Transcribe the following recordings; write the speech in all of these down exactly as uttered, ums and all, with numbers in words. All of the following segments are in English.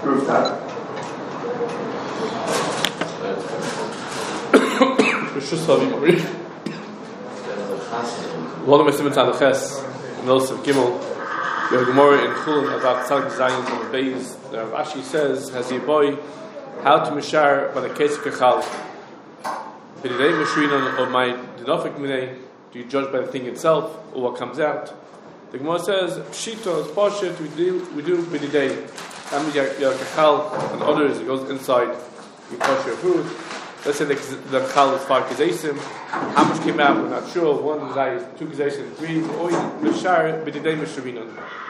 prove that? One of my simons on the Ches, Nilsef Gimel, we have a Gemara in Chulin about Tzaddik Zayin from the Beis. Rav Ashi says, has he boy, how to mishar by the case of Kechal? B'nidei Mishrinan of my Dinofik Minei, do you judge by the thing itself or what comes out? The Gemara says, Pshito is Pashit, we do, we do B'nidei. That means you have Kechal and others, it goes inside, you push your food. Let's say the, the Kechal is five Kezesim. How much came out, we're not sure. One Kezais, two Kezesim, three. We're always Mishar, B'nidei Mishrinan.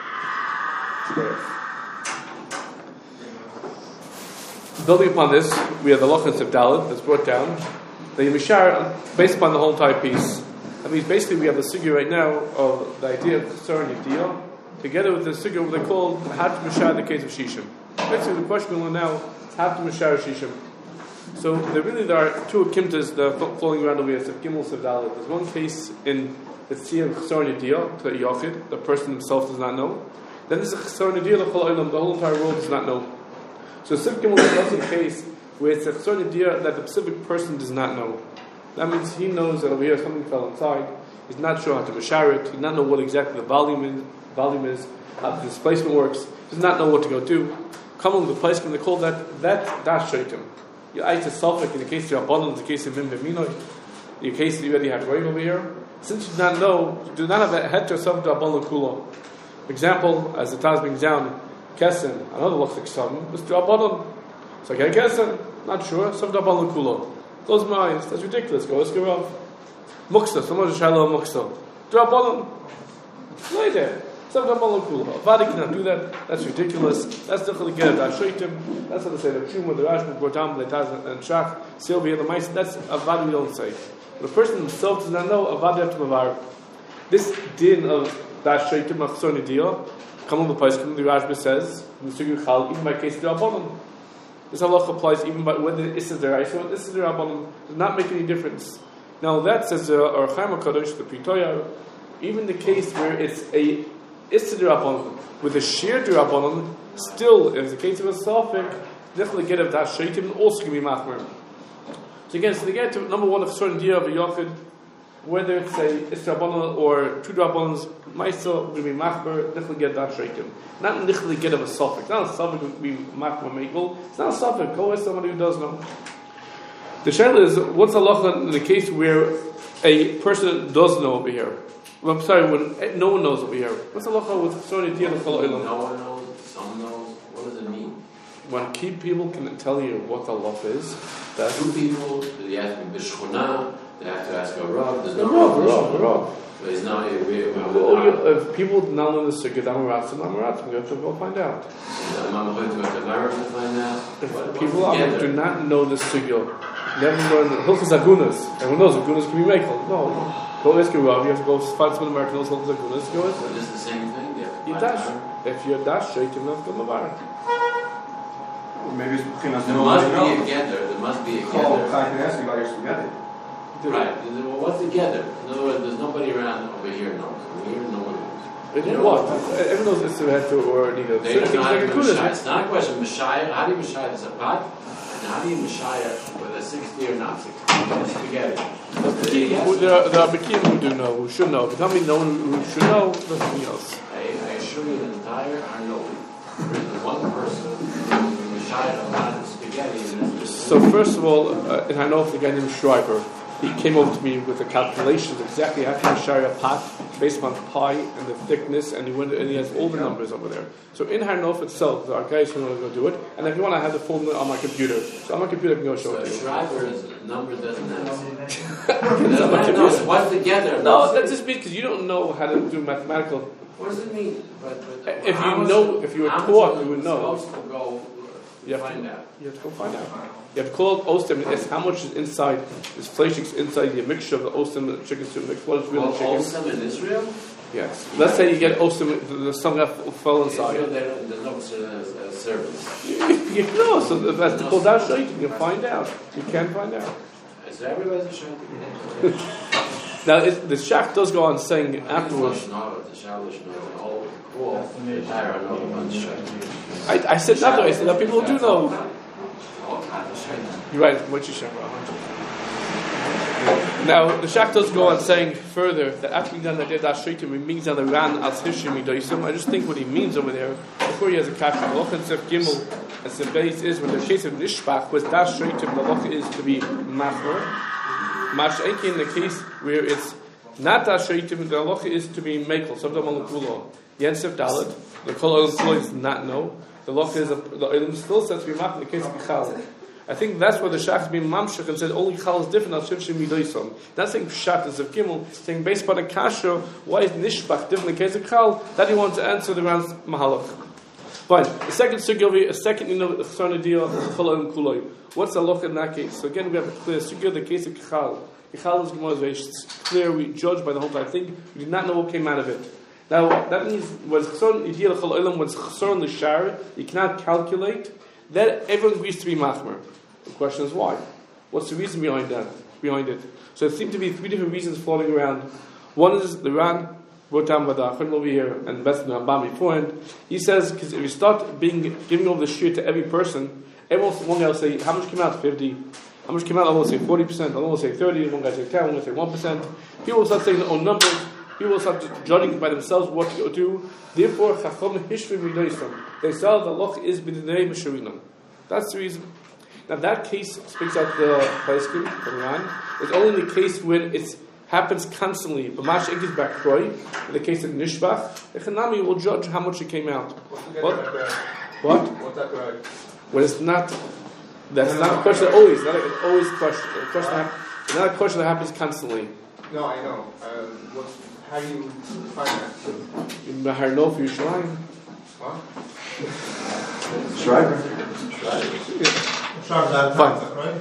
Building upon this, we have the Lochas of Dalit that's brought down. The Yemishar, based upon the whole entire piece, that means basically we have the sugya right now of the idea of Chesar and Yediyah, together with the sugya what they call how to Mishar in the case of Shishim. Basically, the question going on now is how to Mishar Shishim. So there really there are two akimtas that are floating around over here. So Gimel Sev Dalit. There's one case in the Tziyah of Chesar and Yediyah, the Yochid, the person himself does not know. Then there's a Chesar and Yediyah, the whole entire world does not know. So Sev Gimel is also a case where it's a Chesar and Yediyah that the specific person does not know. That means he knows that over here something fell inside. He's not sure how to mashar it. He does not know what exactly the volume is, volume is, how the displacement works. He does not know what to go do. Come to the place when they call that that dash shaitim. You ice a sulfur in the case of Rabbanon, in the case of Mim B'minoi, in the case that you already had right over here. Since you do not know, you do not have a head to yourself to Rabbanon Kulo. For example, as the Taz brings down, Kesen, another looks like something, it's Rabbanon. So okay, Kesen, not sure, some Rabbanon Kulo. Close my eyes, that's ridiculous, go, let's go off. Muksa, someone should shalom muksa. Rabbanon. Right there. Some Rabbanon Kulo. Vadi cannot do that, that's ridiculous. That's the Chaligah, that's Shaitim. That's how they say the Shuma, the Rashba, Gordam, the Taz, and Shach, Sylvia, the Mice. That's a Vadi we don't say. But the person himself does not know, a Vadi have to Mavar. This din of that Shaitim of Chesar and Yediyah, come on the place, the Rashba says, in the Sugi Chal, even by case of the Rabbanon. This halacha applies even by whether this is the Raisa, this is the Rabbanon, does not make any difference. Now that says the Or Chaim HaKadosh, the Pitoya, even the case where it's a Issa Rabbanon with a sheer Rabbanon, still, if it's a case of a Safek, definitely get of that Shaitim, also can be Machmer. So again, so they get to number one of certain idea of a Yochid, whether it's a Issa Rabbanon or two Rabbanons, Maisa will be Machmer, definitely get that Shaitim. Not literally get of a Safek. Not a Safek would be Machmer Mekel. It's not a Safek. Go with somebody who does know. The Shaila is, what's halacha in the case where a person does know over here? Well, I'm sorry, when no one knows over here. What's halacha with Chesar and Yediyah? No one knows, some knows. What does it mean? When key people can tell you what the halacha is, that's two people, they have to be b'shchuna, they have to ask a Rav, there's no Rav, Rav, Rav. But it's not a real. Well, you, if people not know the Sukkot, Amaratzim, Amaratzim, you have to go find out. I'm going to go to Marav to find out. If people are, do not know the Sukkot, never learn the Hilchos Agunas. Everyone knows Agunas can be Mekel. No. Go ask a Rav, you have to go find some American Hilchos Agunas, go ask them. It's the same thing? You dash. If you're dash, shake him up to Mavar. Maybe it's because there must be a gather. There must be a gather. Oh, I can ask you about your spaghetti. Right. Well, what's the gather? In other words, there's nobody around over here knows. Over here, no one knows. You know what? Everyone knows it's a head to or neither. They don't know how to Mishai. It's not a question of Mishai. How do you Mishai this a pot? And how do you Mishai whether sixty or not sixty? It's spaghetti. There are, there are Bekim who do know, who should know. If you tell me no one who should know, nothing else. I, I assure you the entire Arnold. There's one person who Mishai about spaghetti. So first of all, uh, and I know the guy named Schreiber, he came over to me with the calculations exactly how to share a pot based upon pi and the thickness, and he went and he has all the numbers over there. So in Harnof itself, there are guys who want to go do it, and if you want, I have the formula on my computer. So on my computer, I can go show so it to you. Schreiber's number doesn't have. What's together? No, that's just because you don't know how to do mathematical. What does it mean? But, but, if you know, if you were taught, you would know. Supposed to go you have find to, out. You have to go find out. You have to call it ostem and ask how much is inside this flesh inside the mixture of the ostem and the chicken soup, mixed blood, real chicken. Ostem in Israel? Yes. Let's say you get ostem, there's something that fell inside. Israel, there's no uh, service. You know, so that's the called out shait. You can find out. You can find out. Is everybody's a shait? Now, it, the Shach does go on saying afterwards. I, I said not though. I said that people do know. You're right. What you said. Now, the Shach does go on saying further that after done that that shaitim he means on the ran as hishim midaisim. I just think what he means over there. Before he has a kasha, loch and sef gimel and sef beis is when the case of nishbach was that shaitim the loch is to be machmer. Mash enki in the case where it's not that shaitim the loch is to be mekel. Some of them on the kulo. Yen sef dalet the kol is not no. The loch is a, the ilim still says to be machmer in the case of gichal. I think that's where the Shach has been mamshach and said only chal is different. Al shivshim midoisom. Not saying pshat is of gimel. Saying based upon a kasha, why is nishbach different in the case of chal? That he wants to answer the round mahalach. Fine. The second sugya, a second you know the chsarna deal chala and kuloi. What's the loch in that case? So again we have a clear sugya. The case of chal. Chal is gemara very clear. We judge by the whole time. I think we did not know what came out of it. Now that means when chsarna deal chal olam when chsarna l'shar you cannot calculate. Then everyone agrees to be machmer. The question is why? What's the reason behind that? Behind it? So there seem to be three different reasons floating around. One is the Ran brought down by the Achim over here and best in the Rambam beforehand. He says because if you start being giving over the shir to every person, everyone one guy will say how much came out? Fifty. How much came out? I'm going to say forty percent. I'm going to say thirty. One guy say ten. I'm going to say one percent. People will start saying their own numbers. People will start judging by themselves what to do. Therefore, Chacham Hishvim Midoisam. They say the loch is b'dinei Meshurinam. That's the reason. Now that case speaks out the Paiskim from Iran. It's only in the case when it happens constantly. But Mash Egis Bakroi, in the case of Nishbach, the Chanami will judge how much it came out. What? What? When it's not, that's no, not no, a question that always, not a, always question. A question that, not a question that happens constantly. No, I know. Um, what, how do you find that? In Bahar no for Yerushalayim. What? Schreiber. Fine.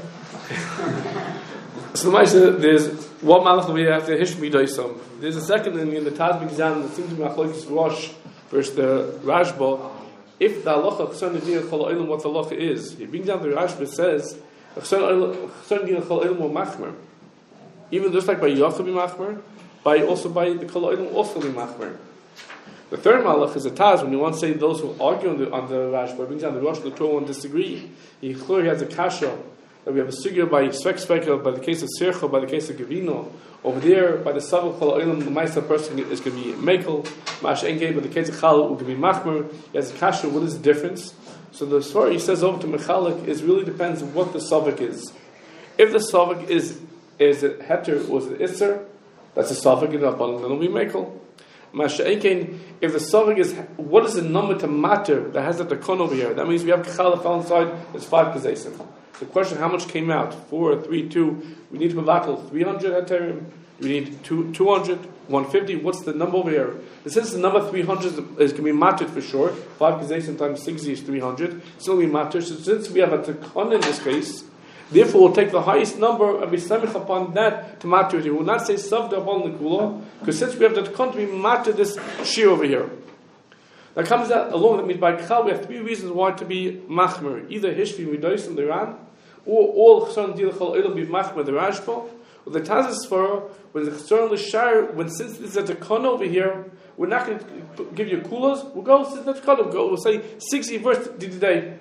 So the Maisha, there's one malach we have to hishmi doisam. There's a second in, in the Taz B'Gizan that seems to be machlokes Rosh versus the Rashba. If the halacha chson nediyah chol olam what the halacha is, he brings down the Rashba says chson nediyah chol olam or machmer. Even just like by Yachab be machmer, by also by the chol olam also be machmer. The third malach is a Taz when you want to say those who argue on the, on the Rashba brings down the Rosh the Torah and disagree. He clearly has a kasha that we have a sugya by Svek Sveka by the case of Sircha by the case of Gavino. Over there by the Savach Chol Olam the Ma'aser person is going to be Mekel. Mash Engei by the case of Chal will be Machmer. He has a kasha. What is the difference? So the story he says over to Mechalik is really depends on what the Savach is. If the Savach is is it Heter or is it Isser, that's a Savach in the Rabbanan, then it'll be Mekel. Masha'ikein, if the Savach is, what is the number to matter that has that takon over here? That means we have Kachal fell inside, it's five Kazesim. The question, how much came out? Four, three, two. We need to battle three hundred Heterim. We need two, two hundred, one fifty. What's the number over here? Since the number three hundred is going to be mattered for sure, five Kazesim times sixty is three hundred. It's going to be mattered. So since we have a takon in this case, therefore, we'll take the highest number and be samich upon that to matter it. We will not say savda upon the kula, because since we have the takon, we matter this shear over here. That comes out along that means by Kachal we have three reasons why to be machmer. Either hishvi midois in the Iran, or all chson dil chol olam be machmer the Rashba, or the Tazis for when the chson l'shar, when since there's a takon over here, we're not going to give you kulas. We'll go since the takon. We'll go. We'll say sixty verse today.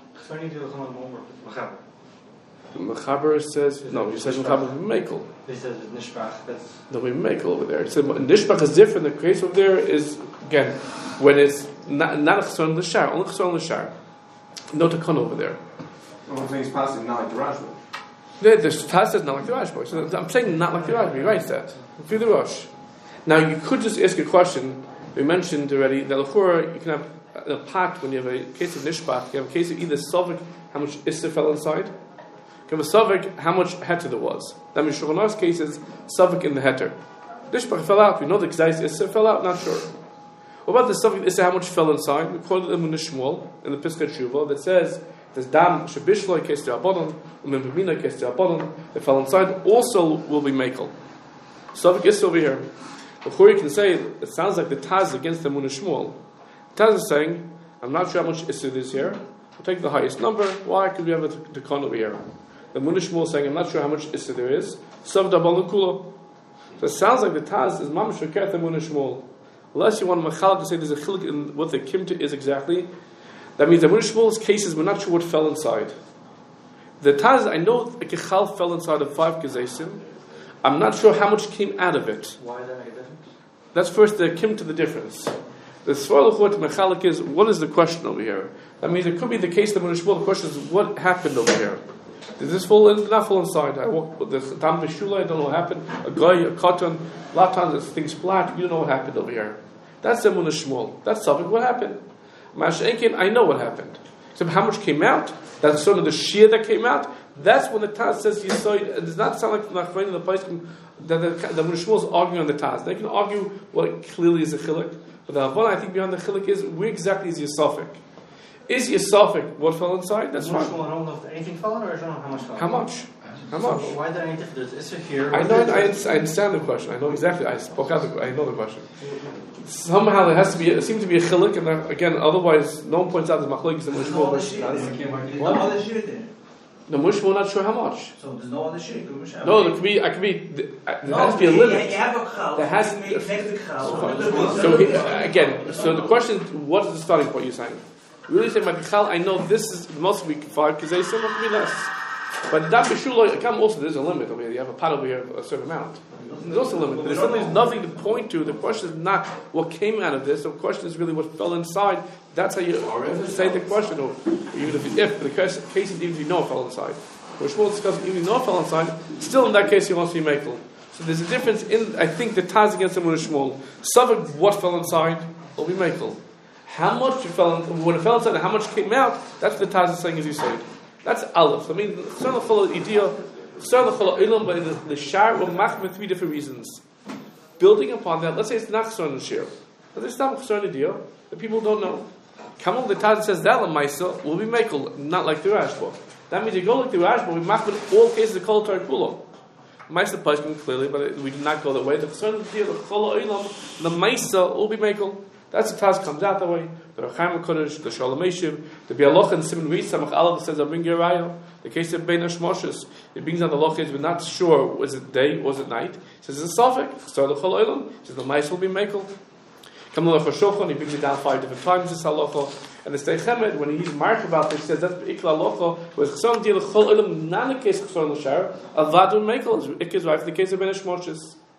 The Mechaber says no. He says Mechaber Mekel. He says Nishbach. That's no, we Mekel over there. It said Nishbach is different. The case over there is again when it's not not a chson l'shar, only chson l'shar. No takon over there. well, I'm saying it's passing not like the Rashba. The, the Taz says not like the Rashba. So I'm saying not like the Rashba. He writes that through the Rosh. Now you could just ask a question. We mentioned already that l'chora you can have a pat when you have a case of Nishbach. You have a case of either Sovik, how much Issa fell inside. You have a Savik, how much heter there was. That means Shulchan Aruch's case is Savik in the heter. Nishbach fell out. We know the Gzais Issa fell out. Not sure. What about the Savik Issa? How much fell inside? We quoted in Munishmol in the Piskat Shuvah that says there's Dam Shabishloi case to Abodon, and Bimina case to Abodon. That fell inside also will be Mekel. Savik Issa over here. Before you can say it sounds like the Taz against the Munishmol. Taz is saying I'm not sure how much Issa there is here. We'll take the highest number. Why? Because we have a takon over here. The Munishmol is saying, I'm not sure how much Issa there is. Savda Balakula. So it sounds like the Taz is mamish v'kert emunah Shmuel. Unless you want Machal to say there's a chiluk in what the kimta is exactly, that means emunah Shmuel's cases we're not sure what fell inside. The Taz, I know a kechal fell inside of five gezesim. I'm not sure how much came out of it. Why is that make a difference? That's first the kimta, the difference. The Svar L'chot Mechalik is, what is the question over here? That means it could be the case that emunah Shmuel, the question is, what happened over here? Did this fall in? Did not fall inside? I walked with the Tam B'Shula, I don't know what happened. A guy, a cotton, a lot of times things flat, you don't know what happened over here. That's the emunah Shmuel. That's something, what happened? Mash Enkin, I know what happened. So how much came out? That's sort of the shear that came out. That's when the Taz says Yisoid. It does not sound like the Nachman in the place that the, the emunah Shmuel is arguing on the Taz. They can argue what clearly is a chiluk. But the Havana, I think, beyond the chiluk is, where exactly is Yisafik? Is Yisafik what fell inside? That's fine. I don't know if anything fell in, or I don't know how much fell in. How much? How So much? why did I need There's Issa here. I know. I, I understand the question. I know exactly. I spoke out. The, I know the question. Somehow there has to be. It seems to be a chiluk, and uh, again, otherwise, no one points out the machlokes and There's no other mushmul. sheet there. There's no What? other sheet there. The mushmul, not sure how much. So there's no other sheet. No, there could be. I could be. There No, has to be a you- limit. You have a chal. There has You to- make- make the chal. So he, again, so the question is, what is the starting point you're saying? Really saying, Chal, I know this is must be five because they still must be less. But that b'shula, come also there's a limit over here. You have a pot over here, a certain amount. There's also a limit. But there's certainly nothing to point to. The question is not what came out of this. The question is really what fell inside. That's how you say the question. Or even if, if the case, case is even if you know it fell inside. Which we'll discuss even if you know it fell inside, still in that case you want to be makel. So there's a difference in, I think, the Taz against the Emunah Shmuel. Some of what fell inside will be makel. How much it fell in, when it fell inside and how much came out, that's what the Taz is saying as you said. That's Aleph. I mean, Chsar L'chol Idea, Chsar L'chol Ilam, but the, the Shar will mach for three different reasons. Building upon that, let's say it's not Chsar L'shir. But it's not Chsar L'idea. The people don't know. Come on, the Taz says that L'maisa will be makel, not like the Rashba. That means you go like the Rashba, we mach with all cases of Kol Tar Kulo. Maisa Pashkin clearly, but we did not go that way. The Chsar L'idea, the Chol Ilam, the Maisa will be makel. That's the Taz comes out that way. The Rechaim HaKodesh, the Shalom Eshiv, the Bialoch and Simon Reis, Samach Aleph says, I'll bring you a raya. The case of Bein Hashmoshes, it brings down the Loch is, we're not sure, was it day or was it night? He says, it's a Sophic. So the Chol Olam, he says, the mice will be Mekel. Come to the Shulchan, he brings it down five different times, this halacha. And the Stei Chemed, when he's marked about this, he says, that's Ikla halacha, whereas Chsam Dil Chol Olam, not the case of Chsam L'shar, Avad Mekel, it is right for the case of Bein Hashmoshes.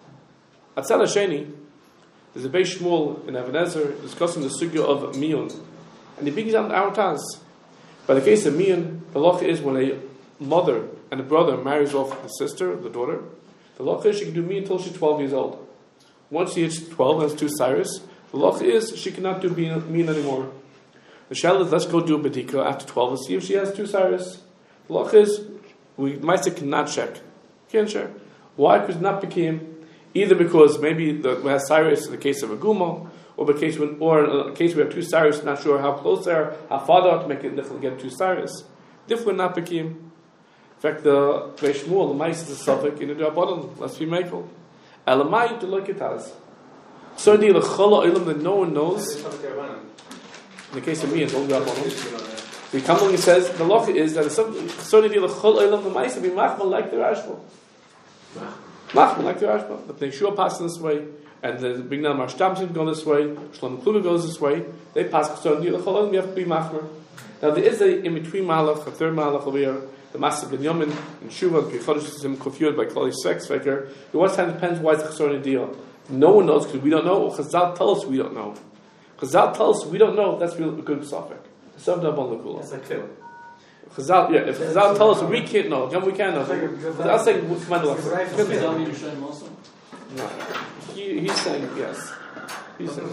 Atzal Hasheni, there's a Beis Shmuel in Ebenezer discussing the sugya of miyun, and he brings down our Taz. By the case of miyun, the law is when a mother and a brother marries off the sister, the daughter. The law is she can do miyun until she's twelve years old. Once she hits twelve and has two cyrus, the law is she cannot do miyun anymore. The shell is let's go do a bedika after twelve and see if she has two cyrus. The law is we might say cannot check, can't check. Why? Because not became. Either because maybe the, we have Cyrus in the case of a Guma, or the case when, or in a case we have two Cyrus, not sure how close they are, how far they are to make it difficult to get two Cyrus. Different not Pekim. In fact, the Beis Shmuel, the mice is a suffix in the Rabbanon. Let's be makel. Elamai to look at us. So the Chala Ilam that no one knows. In the case of me, it's only Rabbanon. The Kamal says the law is that so the Chala Ilam the mice be machmal like the Rashba. Machman, like the Rashba. The Pnei pass this way, and the Big Nam Ashtamsim go this way, Shlom Kluber goes this way, they pass Chsar Dil Chol Olam, you have to be Machmer. Now there is a in between Malach, a third Malach over here, the Master Ben Yomin, and Shuva, and Chodesh is him confused by Klali Sex Faker. The one time depends why it's Chsar Dil. No one knows because we don't know, or Chazal tell us we don't know. Chazal tell us we don't know, that's real a good Sophic. Some double Lakula. It's like Phil. Chazal, yeah, if Chazal tell us we can't know, then we can know. Chazal saying, Command No. He, he's saying yes. He's saying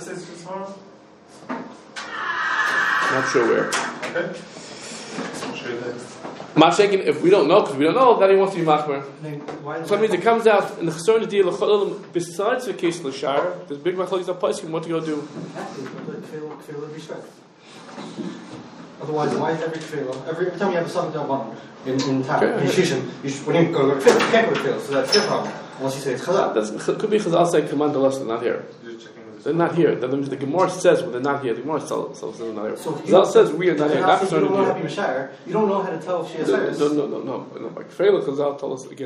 not sure where. Okay. Mashakin, if we don't know, because we don't know, then he wants to be machmer. Why So that means it comes out in the chesron deal of besides the case of the shire, there's big machlokes of poskim. What to go do? Otherwise, why is every kfila, every time you have a something down in in time, Okay. in shishim, you should, when you go to kfila, you can't go to kfila, so that's your problem. Unless you say it's chazal. That's, could be chazal saying command the lesson not here. They're not here. The, the Gemara says well, they're not here. The Gemara says so, so they're not here. So Chazal says we are not here. That's That's you what don't know how to to be Mashayar. You don't know how to tell if she has do. cyrus. No, no, no, no, no. Like Freila Chazal told us again.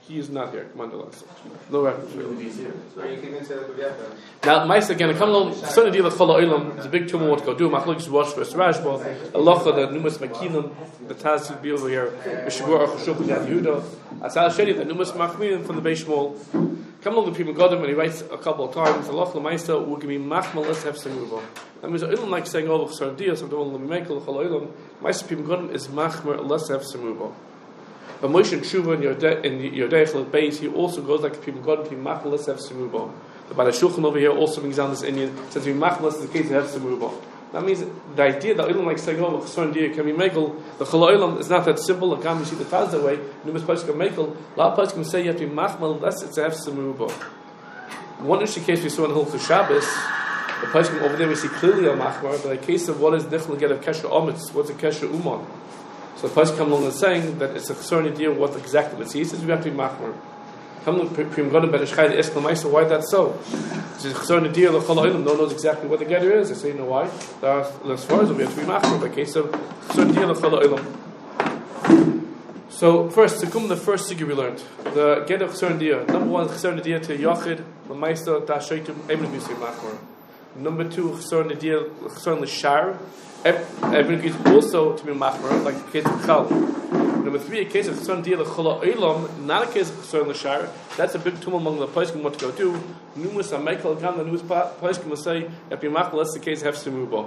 He is not here. Mandalas. No reference. Really easier. Are you convinced that it would be after? Now, Maisa again, I come along, certainly deal with Chol Olam, there's a big tumor what to go do, Machlokes Rosh versus Rashba, Alocha, the Numas Makilim, the Taz should be over here, Mishabur Achashuk, Yad Yehuda, Asal Shedi, the Numas Machmilim from the Beis Shmuel. Come along the people Godim, and he writes a couple of times, Alocha Maisa, will give me Machmal, let's have some move. That means Olam like saying, oh, Sardias, I'm doing Lamimekel, Chol Olam, Maisa people Godim is Machmer, let's have some move. But Moshe and Tshuva in your Yodei base, he also goes like people God and Machal let's have Semubo. The Bala Shulchan over here also brings down this Indian says we Machal is the case to have Semubo. That means the idea that Olam like saying oh Chesron Dia can be Mekel, the Chol Olam is not that simple. Again, you see the Taz that way. Numerous places can Mekel. A lot of places can say you have to be Machal less to have Semubo. One interesting case we saw in Hilchos Shabbos, the place over there we see clearly a Machmar, but a case of what is different get of Kesher Omitz, what's a Kesher Uman. So the person comes along and saying that it's a concern idea what exactly it is. He says we have to be machmer. Come along, Prim Godim Ben Ishchai Esk Lamaisa. Why that's so? It's a concern idea. The Chol Olam no knows exactly what the getter is. They say you know why. There are as far as we have to be machmer. By case of concern idea the Chol Olam. So first, to come the first thing we learned the get of concern idea. Number one, concern idea to Yachid Lamaisa Dashaytum Emin B'Yisei Machmer. Number two, concern idea concern L'Shar. Everything is also to be machmer, like the case of Chal. Number three, a case of Chesron Dia L'Chol Olam, not a case of Chesron L'Shar. That's a big tumult among the Poskim what to go do. Numerous are Michael Gam, the numerous Poskim will say, if you machmer, that's the case of Semubo.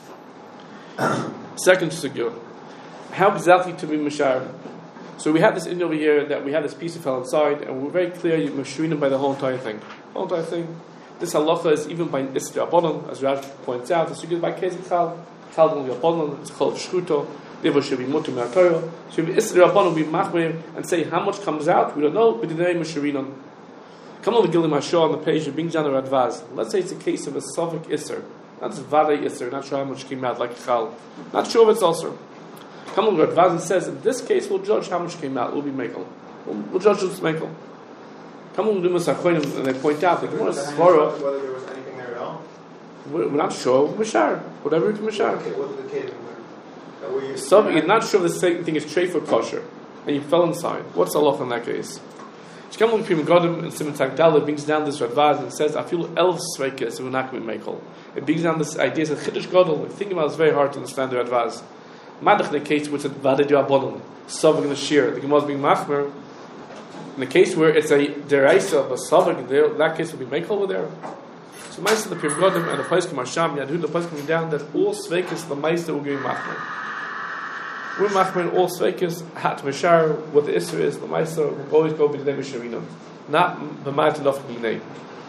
Second sugya, how exactly to be Mashar? So we have this in over here that we have this piece that fell inside, and we're very clear you're Mashrinim by the whole entire thing. The whole entire thing. This halacha is even by Isra Abonim, as Rav points out, the sugya is by case of Chal. Chal only Abonim, it's called Shchuto. Therefore should be mutter me'atorah. Should be Isra Abonim, be machmer, and say how much comes out. We don't know, but the name of Sharinon. Come on the Gilim Hashor on the page, it brings down a Radvaz. Let's say it's a case of a Sovik Isser. Not just Vade Isser, not sure how much came out, like Chal. Not sure if it's also. Come on the Radvaz and says, in this case, we'll judge how much came out. It will be Mekel. We'll, we'll judge this Mekel. Come on the Dumas Achoinim, and they point out, like, whether there was anything there at all? We're not sure. Mashar. Whatever it's Mashar. Okay, what did the cave in So you're not sure the same thing is trade for kosher, and you fell inside. What's the law in that case? Shkamul Pim Godim and Simon Tagdala brings down this Radvaz and says, I feel elf sveikas who are not going to make whole. It brings down this idea that Chiddush Godel, like, thinking about it, it's very hard to understand the Radvaz. Madach in the case which is Vadid Yabodon, Sovik in the Shir, the Gemara is being Machmer. In the case where it's a deraisa of a Sovik, that case will be make over there. So Meister the Pim Godim and the Paiskim Hasham Yadhu, the Paiskim down that all sveikas the Meister will be Machmer. We're machmer all sveikas hat mashar. What the issue is, the meister will always go with the misharina, not the ma'at of the name.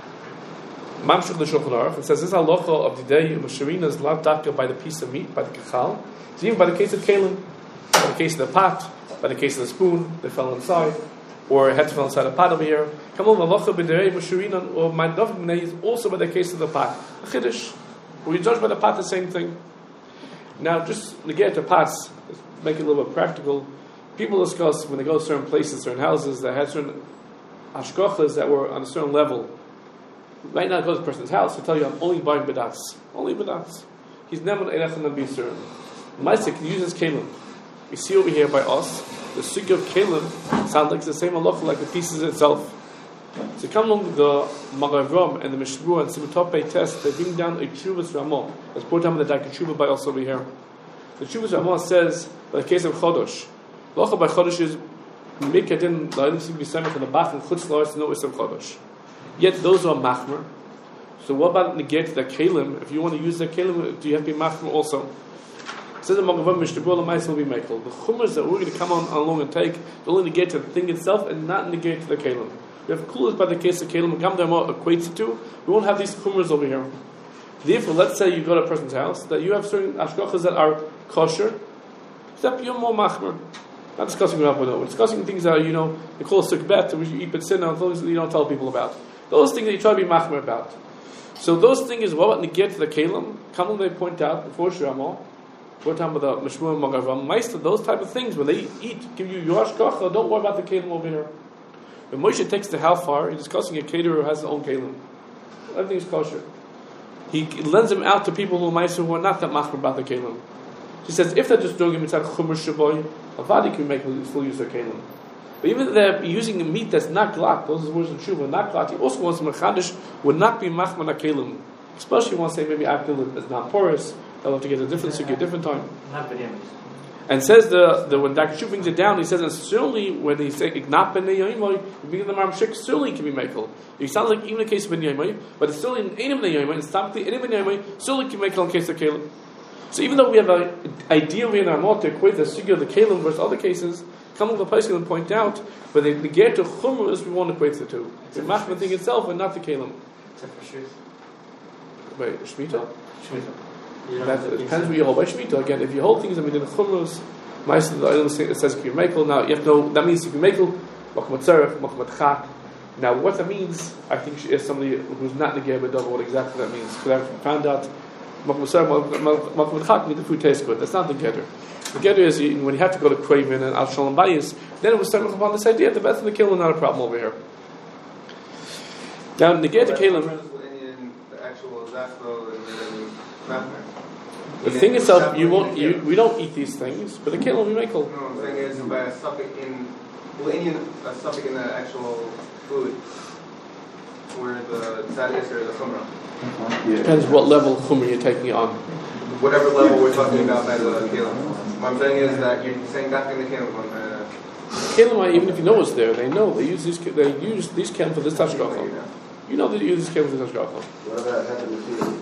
Mamshuk the Shulchan Aruch. It says this halacha of the day misharina is not daka by the piece of meat, by the kachal. It's even by the case of kalim, by the case of the pot, by the case of the spoon that fell inside, or it had to fall inside a pot over here. Come on, halacha b'derei misharina or ma'at of is also by the case of the pot. A chiddush. We judge by the pot the same thing. Now, just negate the pots. Make it a little bit practical. People discuss when they go to certain places, certain houses that had certain hashkochas that were on a certain level. Right now, go to a person's house, they tell you, I'm only buying bedats. Only bedats. He's never an erech and a biser. Maisik uses kalim. You see over here by us, the sugya of kalim sounds like it's the same halacha like the pieces itself. So come along the Magavram and the Mishbur and Simatope test, they bring down a Chuvas Ramah. Let's put down the Daka Chuva by us over here. The Chuvas Ramah says, by the case of Chodosh, Locha by Chodosh is Mikadin, La'adim Sig B'Samech, and the Bach and Chutz La'aris, no Isam Chodosh. Yet those are Machmer. So what about negate the Kalim? If you want to use the Kalim, do you have to be Machmer also? It says the Magavam Mishtabur L'Mais will be Mekel. The Chumras that we're going to come on along and take, will only negate the thing itself and not negate the Kalim. We have clues by the case of Kalim, Gam Dama equates it to. We won't have these Chumras over here. Therefore, let's say you go to a person's house, that you have certain ashkochas that are kosher, except you're more machmer. Not discussing what happened, we're discussing things that are, you know, they call a sick bet, which you eat b'tzina, things that you don't tell people about. Those things that you try to be machmer about. So those things is what about negate the kalim? Come they point out before Shramah, we're talking about the Mishmur and Magavam, Meister, those type of things, when they eat, give you your ashkocha, don't worry about the kalim over here. When Moshe takes the how far, he's discussing a caterer who has his own kalim. Everything is kosher. He lends them out to people who are who are not that machmer about the kalim. He says if they're just doing it inside chumash shaboy, a vadi can make full use of kalim. But even if they're using a meat that's not glak, those are the words in Shuvah, not glak, he also wants to mechadish, would not be machman akelim. Especially wants to say maybe akil is not porous, they'll have to get a different sugi, a different time. Not bananas. And says the, the when Doctor Shu brings it down, he says that certainly when he say ignap ben yoimoy, the beginning of the Maram certainly can be mekel. It sounds like even in the case of ben yoimoy, but it's still in any ben yoimoy, and stop the any ben yoimoy, certainly can mekel in case of kelim. So even though we have an idea in our mouth to equate the sugi of the kelim versus other cases, come on the place and point out, but the negate to chumra is we want to equate the two. The machman thing itself and not the kelim. Except for shoes. Wait, shmita. Shmita. You don't That have to be depends what you hold by Shemitah. Again, if you hold things that we did in Chumros, Ma'aseh the item it says you can mekel. Now you have to know that means you can mekel, Machmat Tzarech, Machmat Chak. Now what that means, I think she is somebody who's not negay but double what exactly that means. Because I found out Machmat Tzarech, Machmat Chak means the food tastes good. That's not the getter. The getter is you, when you have to go to Craven and Al Shalom Bayis, then it was starting upon this idea. The best of the kilim not a problem over here. Now negay to kelim. The actual Zafro and then Machman. The thing itself, you won't, you, we don't eat these things, but the kelim we make. No, I'm saying is by a suffix in, well, Indian, a suffix in the actual food, where the tzadis or the chumrah. Depends what level of chumrah you're taking it on. Whatever level we're talking about by the kelim. What I'm saying is that you're saying that in the kelim. Uh, Kelim, even if you know it's there, they know they use these. They use these kelim for this tashgacha. You know they use this kelim for this tashgacha. What about having the feeling?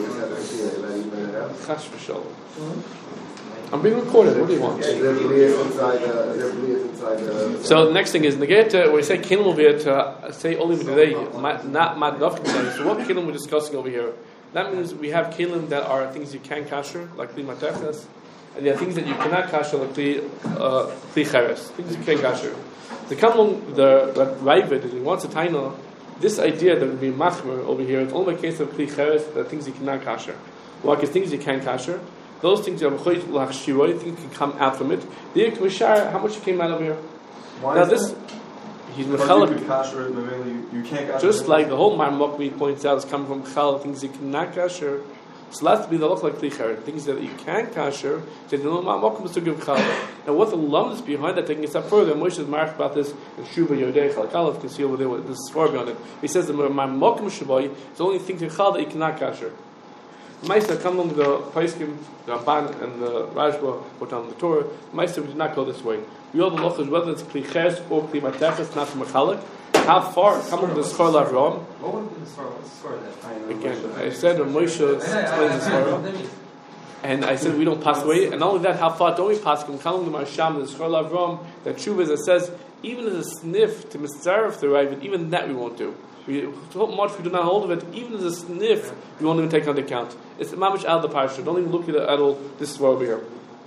Chash v'shalom. I'm being recorded. What do you want? Is there bleeds inside the? Is there bleeds inside the? So the next thing is negate. Where we say kelim over here to say only today, not madnafkin. So what kelim we're discussing over here? That means we have kelim that are things you can kasher, like kli matechas, and there are things that you cannot kasher, like kli kli cheres, things you can't kasher. The kamlung the the Ravid, he wants a taina. This idea that would be machmer over here is only a case of kli cheres, the things you cannot kasher. Like well, things you can kasher, those things you have choyt lachshiroi, things can come out from it. The Mishar, how much came out of here? Why now is this, that? he's Because mechalak. you could kasher it, but really you, you can't kasher Just it. like the whole Marmokmi points out is coming from chal, things you cannot kasher. So that's to be the look like kli cheres, things that you can kasher. So the Marmokmi is to give chal. Now what the lum is behind that, taking a step further, Moshe is marked about this in Shuva Yodei Chal. Kalev can see over there what this is far beyond it. He says the Marmokmi Shabbai is the only thing to chal that you cannot kasher. Meister come along the Paiskim, the Ramban, and the Rajba put on the Torah. Meister, we did not go this way. We all the lochas whether it's kli cheres or kli matechas, not from mechalik. How far? Come on the Schor Lavrom. What would be the story? What's the story that? Again, I said when Moshe explains the Torah, and I said we don't pass away. And not only that, how far don't we pass? Come along the Marsham, the Schor Lavrom, that Shuvah that says even as a sniff to mitzaref the Ravid, even that we won't do. We, so much we do not hold of it, even as a sniff, we won't even take into account. It's mamish out of the parsha. Don't even look at it at all. This is over here.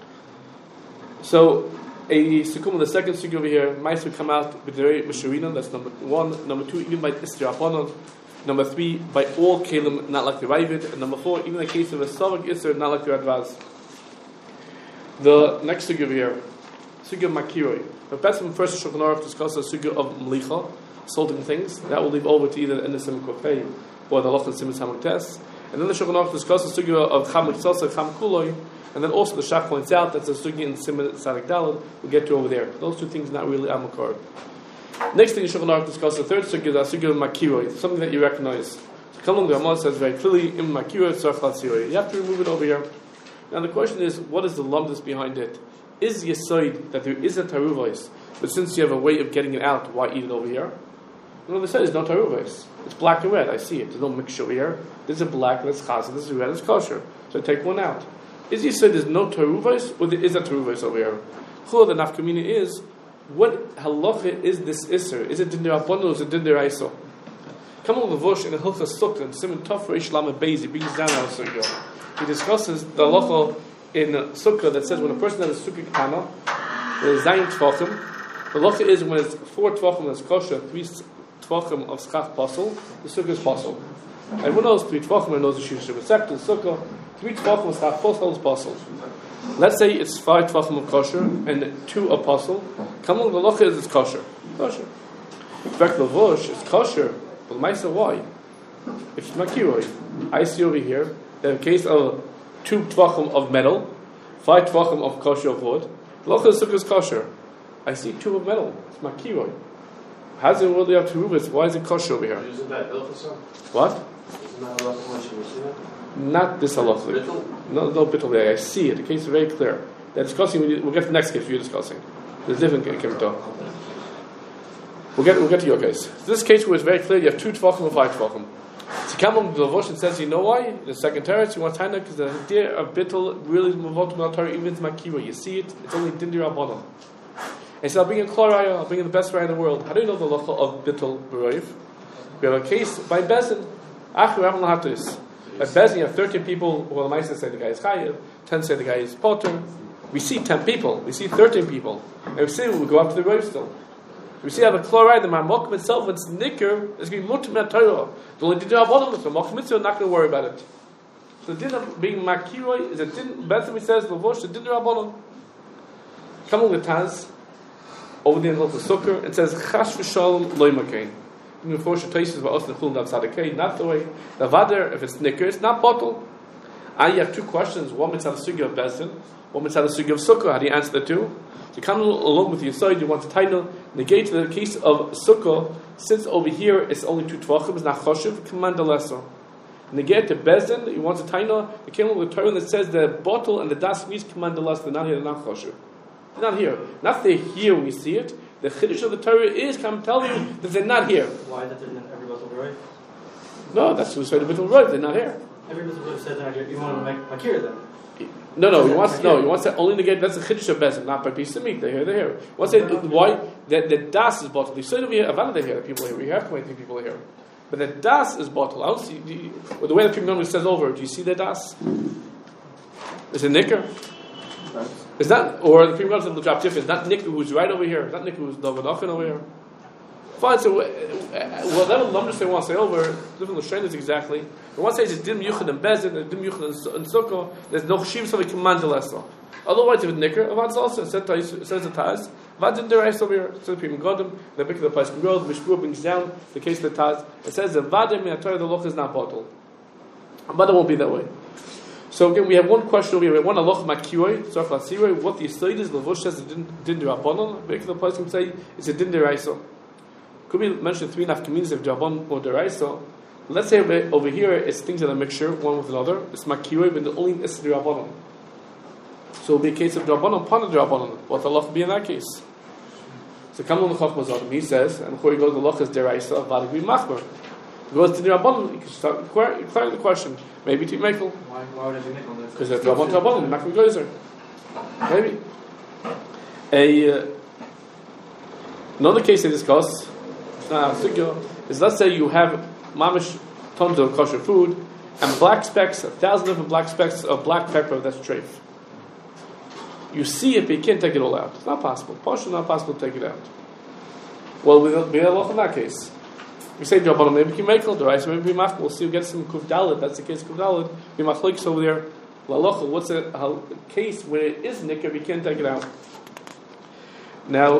So, a sukum, the second sukum over here, mice will come out with the Masharina, that's number one. Number two, even by Istir Aponon. Number three, by all Kalim, not like the Ravid. And number four, even in the case of a Savak Isser, not like the Radvaz. The next sukum over here, sukum Makiroi. The best one first Shulchan Aruch discusses the sukum of Mlicha, salting things. That will leave over to either the Enesim Kopei or the Loch and Simas Hamaktes. And then the Shulchan Aruch discusses the sukkah of Cham Mitzasa, Cham Kuloi, and then also the Shach points out that the sukkah in Simas Sadik Dalad we'll get to over there. Those two things not really Amakar. Next thing the Shulchan Aruch discusses, the third sukkah is the sukkah of Makiroi, something that you recognize. So come along, the Ramah says very clearly, Im Makiroi Tzarech Latziroi. You have to remove it over here. Now the question is, what is the lumdus behind it? Is Yesoid that there is a Taruvais, but since you have a way of getting it out, why eat it over here? No, they said there's no taruvos. It's black and red. I see it. There's no mixture here. This is black, and it's chazan. This is red, it's kosher. So I take one out. Is he said there's no taruvos, or there is a taruvos over here? Chul, the nafkamina is, what halacha is this isser? Is it din derabbanan or is it din deraisa? Come on, the Vosh in the Hilchas Sukkah, and Simon Tov Reish Lamed Beis, he brings down our sukkah. He discusses the halacha in sukkah that says when a person has a sukkah kana, there's zayin tvachim. The halacha is when it's four tvachim that's kosher, three tvachim of schach pasul, the sukkah is pasul. And one knows three tvachim and knows the shir shebesek, the sukkah, three tvachim of schach pasul is pasul. Let's say it's five tvachim of kosher and two of pasul. Come on, the halacha is it's kosher. Kosher. In fact, the vosh is kosher, but ma'isa why? It's makiroi. I see over here that in case of two tvachim of metal, five tvachim of kosher of wood, the halacha is sukkah is kosher. I see tube of metal. It's makiroi. How's it really up to Rubis? Why is it kosher over here? Isn't that Ilchasa? What? Isn't that a lot of much you Not this halacha. Bittul? No, no bittul there. I see it. The case is very clear. They're discussing. We'll get to the next case you're discussing. There's different kivto. We'll get we'll get to your case. This case was very clear. You have two tvachim and five tvachim. So come on, the Lavosh and says, you know why? The second terrace, you want Taina because the idea of bittul really is mavot Torah, even it's makira. You see it. It's only dindir rabbanon. And so I'll bring in Kloraya, I'll bring in the best raya in the world. How do you know the locha of bittul b'roiv? We have a case by Bezin. Ach, we haven't had this. At Bezin, you have thirteen people. Well, the Maisa say the guy is chayiv. Ten say the guy is potter. We see ten people. We see thirteen people. And we see we go up to the roiv still. We see how the Kloraya, the Mamokim itself, it's nicker. It's going to be mutter Torah. The only dinner of the Mokim mitzvah, not going to worry about it. So the dinner being makiroi is a din. Bezin says the vosh the dinner rabbanon. Come on with Taz. Over the end of the sukkah, it says chash v'shalom loy makain. In the first places where us nechul dav tzadikay, not the way. The vader, if it's nicker, it's not bottle. I have two questions. One mitzvah the sugya of Bezdin, one mitzvah the sugya of sukkah. How do you answer the two? You come along with your side. You want to title negate the case of sukkah. Since over here it's only two tvachim, it's not choshev. Command the lesser. Negate the Bezdin. You want to title the came with the Torah that says the bottle and the das means command the lesser. They're not here. They're not choshev. Not here. Not they're here when we see it. The chiddush of the Torah is, can tell you that they're not here. Why that didn't every bittul b'roiv? No, that's what we say the bittul b'roiv. They're not here. Every bittul b'roiv said they're not here. You want to make makir them. No, no. He wants no. He wants to only negate. That's the chiddush of Bezin, not by piece of meat. They're here. They're here. He wants to say why the, the das is bottled. You say over here, Avana, they're here. People are here. We have twenty people here, but the das is bottled. I don't see the, well, the way the people normally says over. Do you see the das? Is it nicker? It's not, or the people will drop different. It's not Nick who's right over here. It's not Nick who's Davidachin over here. Fine. So, whatever lumdus they want to say over, different l'shein is exactly. The one says it's dim yuchad and bezin, and dim yuchad and sukkah. There's no chshiv so we can mandel esa. Otherwise, if it's nicker, avad's also it says the taz. Avad's in the rice over here. So the people got them. The big of the place can grow. The mishpur brings down the case of the taz. It says the vadim in the loch is not bottled. But it won't be that way. So again, we have one question over here. We have one aloch makiroi, tzarf lasiroi. What the yisod is, Lavush says it didn't do rabbanon. But the place can say it's a din deraisa. Could we mention three nafkaminas of rabbanon or deraisa? Let's say over here it's things that are mixture one with another. It's makiroi, but the only is the rabbanon. So it'll be a case of rabbanon upon the rabbanon. What the aloch be in that case? So come on the chachma zadim. He says, and before he goes, the aloch is deraisa. Vadig be machmer. Goes to the rabbanon. You can start inquiring the question. Maybe to Michael. Why, why would it be nickel? Because it's rabbanon to rabbanon, not going to maybe. A uh, another case they discuss is let's say you have mamish tons of kosher food and black specks, a thousand different black specks of black pepper that's treif. You see it, but you can't take it all out. It's not possible. Partially not possible to take it out. Well, we'll be a lot in that case. We say Rabbanon maybe Kimekel, the rice maybe Machmal. We'll see. We get some Kuf Dalet. That's the case of Kuf Dalet. We Machliks over there. Lalocha. What's a, a case where it is nicker? We can't take it out. Now,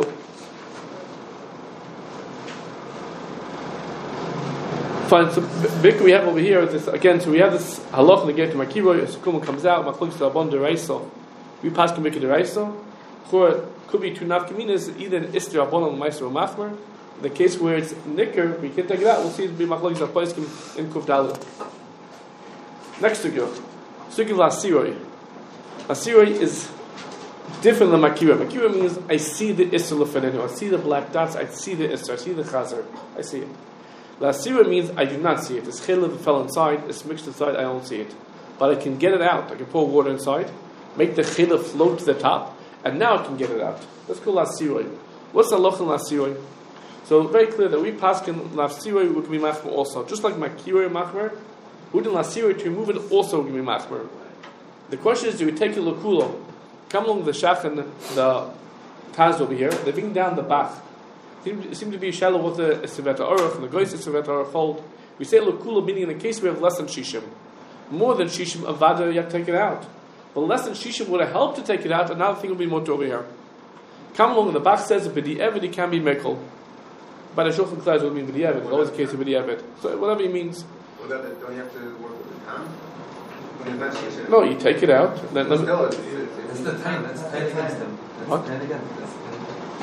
fine. So big we have over here. This again. So we have this halach negate to Makiro. A Sukkuma comes out. Machliks to Rabban deraisa. We pass to make a deraisa. Or could be two nafkaminas. Either an Ister Rabban or Meister or Machmer. The case where it's nicker, we can take it out. We'll see it be machlokes of Poskim in Kuf Dalet. Next sugya, sugya lasiroi. Lasiroi is different than makira. Makira means I see the isser lefenenu. I see the black dots. I see the isser. I see the chazer. I see it. Lasiroi means I do not see it. It's chilul that fell inside. It's mixed inside. I don't see it, but I can get it out. I can pour water inside, make the chilul float to the top, and now I can get it out. That's called lasiroi. What's the loch in lasiroi? So very clear that we pass in lasiroi we can be machmer also, just like makiroi machmer. Within lasiroi to remove it also can be machmer. The question is, do we take a lakula? Come along the shach and the taz over here. They bring down the bath. It seems to be shallow with the Sevet Aruch and the Goyis Sevet Aruch hold. We say lakula meaning in the case we have less than shishim, more than shishim avada you have to take it out. But less than shishim would have helped to take it out. Another thing will be more over here. Come along and the bath says b'di eved it can be mekel. But a shulchan klaz would mean b'di eved. It's always the case of b'di eved. So whatever he means. Well, that, don't you have to work with the time? When you're not shishim? No, you take it out. Then, then, Still, it's, That's the time. That's ten times them. What? And again.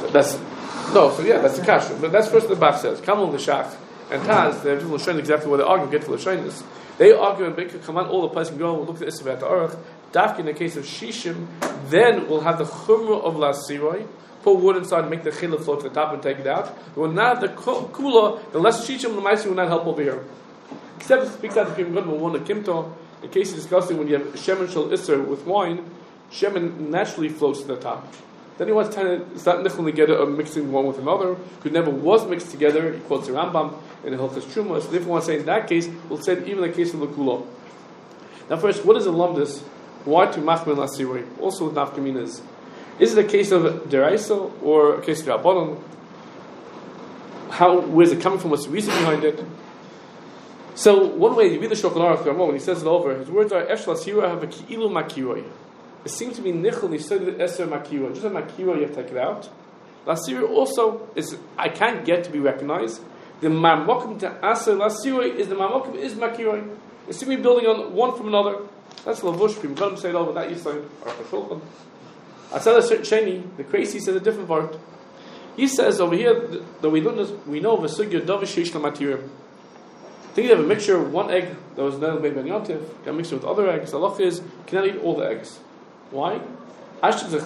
That's no. So yeah, that's the kasha. But that's first the Bach says. Kamal the Shach and Taz. They're just showing exactly what they argue. Get to the shyness. They argue and Bika come on all the place and go look at the Isra at the Aruch. Dafki in the case of Shishim, then we'll have the chumrah of Lasiroi. Put wood inside and make the chila float to the top and take it out. We will not have the kula. The less Shishim the Maisi will not help over here. Except it speaks out the Kim Good one the Kimto. The case is discussing when you have Shemin Shal Isser with wine, Shemin naturally floats to the top. Then he wants to it's not necessarily get a mixing one with another, because never was mixed together. He quotes the Rambam in the Hilchos Truma. So if we want to say in that case, we'll say even in the case of the Kula. Now first, what is a lumdus? Why to Machmir Lasiroi? Also with Nafkaminas. Is it a case of Deraisa or a case of Rabbanon? How, where is it coming from? What's the reason behind it? So one way you read the Shulchan Aruch when he says it over, his words are Esh Lasiroi have a Ki'ilu Makiroi. It seems to be nichel nisod eser makira. Just a makira, you have to take it out. Lasiroi also is I can't get to be recognized. The mamokim to aser lasiroi is the mamokim is makira. It seems to be building on one from another. That's lavush. People got him say it over that. You say Aruch Shulchan. Asel Sheni, the crazy says a different part. He says over here that we learn this, we know of a sugya davish sheish lamatirim. Think you have a mixture of one egg that was then made by Yontif, got mixed with other eggs. The halacha is you cannot eat all the eggs. Why? Why eat it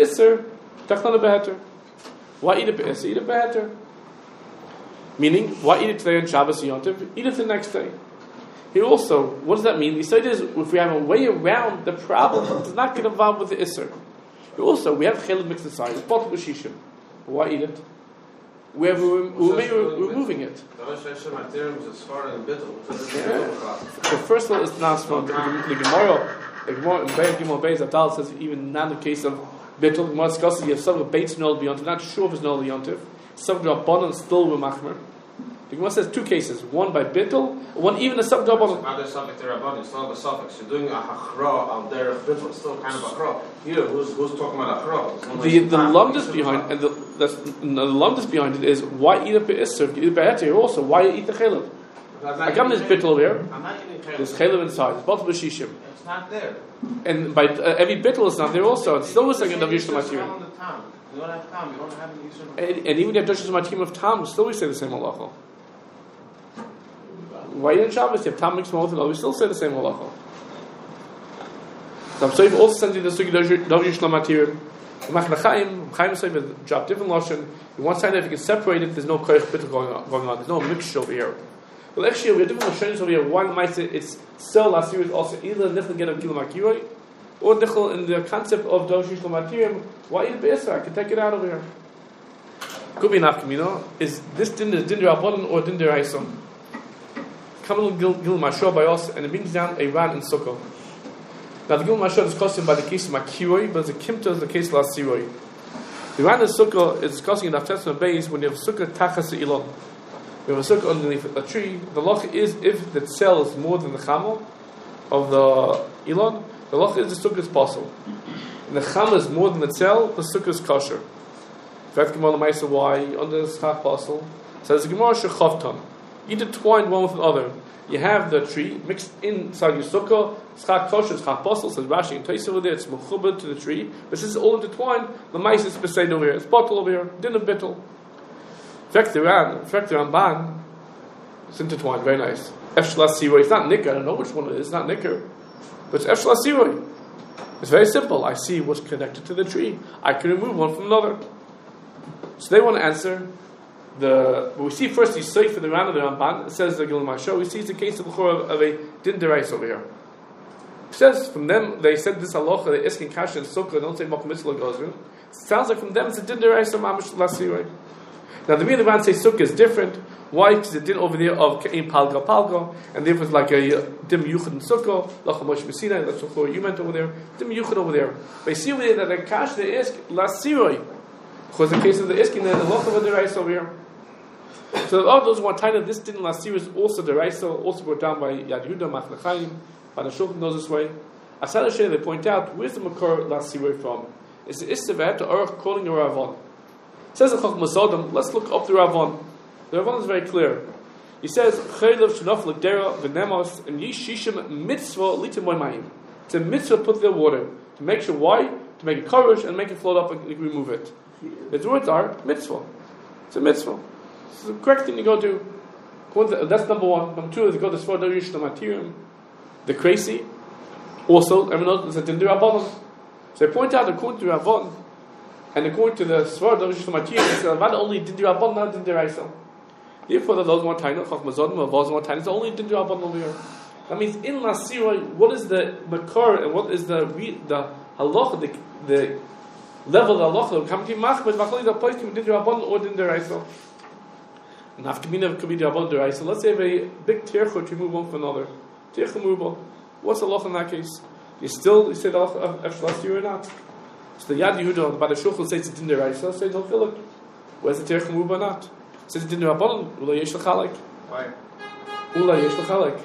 be'isser? Eat it be'heter. Meaning, why eat it today on Shabbos Yontiv? Eat it the next day. Here also, what does that mean? The idea is, if we have a way around the problem, it does not get involved with the isser. Here also, we have chelad mixed inside. It's bottled with shishim. Why eat it? We have we're, we're removing it. Yeah. So first of all, it's not from the Gemara. The Gemara in Beis Gimel Beis Abdal says even not in the case of bittul. Gemara discusses you have some of Beitz Nol B'Yontiv. Not sure if it's Nol B'Yontiv. Some of Rabbanon still with Machmer. The Gemara says two cases: one by bittul, one even a sub Rabbanon. Other suffix to Rabbanon, still have a suffix. You're doing a hachra of their bittul, still kind of a chra. Here, who's who's talking about a chra? The the lumdus behind and the the, the lumdus behind it is why eat a be'isser? Eat a be'heter. Also, why eat the chelad? I come this bittul over here. I'm not eating chelad. There's chelad inside. It's bottled with shishim. It's not there. And by uh, every bittul is not there also. It's still a second of Yishlam You Matirim. don't have time. You don't have any Yishlam. And, and even if Yishlam Matirim of Tam, still we say the same halacha. Why in Shabbos you have Tam mixed with we still say the same halacha. So I'm sorry, also sending the sugi Dov Yishlam Matirim. Machna Chaim, Chaim said with drop different lashon. You want to say that if you can separate it, there's no koich bittul going on, going on. There's no mixture over here. Well, actually, we have different lashonis over here. One might say it's still last year is also either nichel get of gilam akiroi, or nichel in the concept of Dov Yishlam Matirim. Why eat be'isser? I can take it out over here. Could be an afkamino. Is this din is din Rabbanon or din deraisa? Kamal Gil Mashor by us, and it brings down a ran in Sukkah. Now the Gil Mashor is discussing by the case of Makiroi, but the Kimta is the case of Lasiroi. The ran in Sukkah is discussing in the Testament base when you have Sukkah Tachas Ilon. You have a Sukkah underneath a tree. The loch is if the cell is more than the Chamel of the Ilon, the loch is the Sukkah is possible. And the Chamel is more than the cell, the Sukkah is kosher. In fact, Gemara Maisa why under the Schach Basel says the Gemara Shechavton. Intertwined one with the other. You have the tree mixed inside your sukkah. Schach kosher, schach posel, says Rashi and Tais over there. It's mechubed to the tree. But since it's all intertwined, the mice is beside over here. It's bottle over here. Dinner bittel. In fact, the Ran, in fact, the Ramban, it's intertwined. Very nice. Efshla Siroi. It's not nicker. I don't know which one it is. It's not nicker. But it's Efshla Siroi. It's very simple. I see what's connected to the tree. I can remove one from another. So they want to answer. The but we see first the say for the Ran of the Ramban. It says the Gil Mashor. We see it's a case of, of a din derais over here. It says from them they said this halacha the iskin kasha and sukkah don't say makom mitzvah gozrin. Sounds like from them it's a din derais of mamish lasiroi. Now the Ran Ramban say sukkah is different. Why? Because the din over there of kein palga palga, and therefore it's like a dim yuchad in sukkah lacha mosh mesina. That's what you meant over there. Dim yuchad over there. But you see over there that the kasha the isk lasiroi. Because the case of the iskin the halacha of the derais over here. So all those who want to this din lasir is also the Raisa, also brought down by Yad Yehuda, Machna Chaim, by the Shulchan knows this way. Asad Hashem, they point out, where's the Makor lasir from? It's the Issavet, the Aruch calling the Ravon. It says in Chachma Sodom, let's look up the Ravon. The Ravon is very clear. He says, Chaylev Shanof L'Dera V'Nemos, and Yishishim Mitzvah L'Timoy Mayim. It's a mitzvah to put their water. To make sure why? To make it courage and make it float up and remove it. Its words are mitzvah. It's a mitzvah. It's the correct thing to go do. That's number one. Number two is go to Svar Darish Matirim, the crazy. Also, everyone knows it's a Dindu Rabbanon. So they point out according to Rabban and according to the Svar Darish Matirim, it's not only Dindu Rabbanon, not Dindu Raisa. Therefore, the those more tiny, Chachmazon, Mavaz more tiny, it's only Dindu Rabbanon over here. That means in Lasiroi, what is the makar and what is the the halacha, the, the level of halacha? Come to machbet, machloi the place to Dindu Rabbanon or Dindu Raisa. And after Mina could be the Rabbanon Raisa. Let's say a big tirchut to move one from another. Tirchut move. What's the halacha in that case? You still you say the halacha of Lasiroi or not? So the Yad Yehuda by the Shulchan says it's Dindu Raisa. Say no chiluk. Where's the tirchut move or not? Says it's Dindu Rabbanon. Ula yesh l'chalek. Why? Ula yesh l'chalek.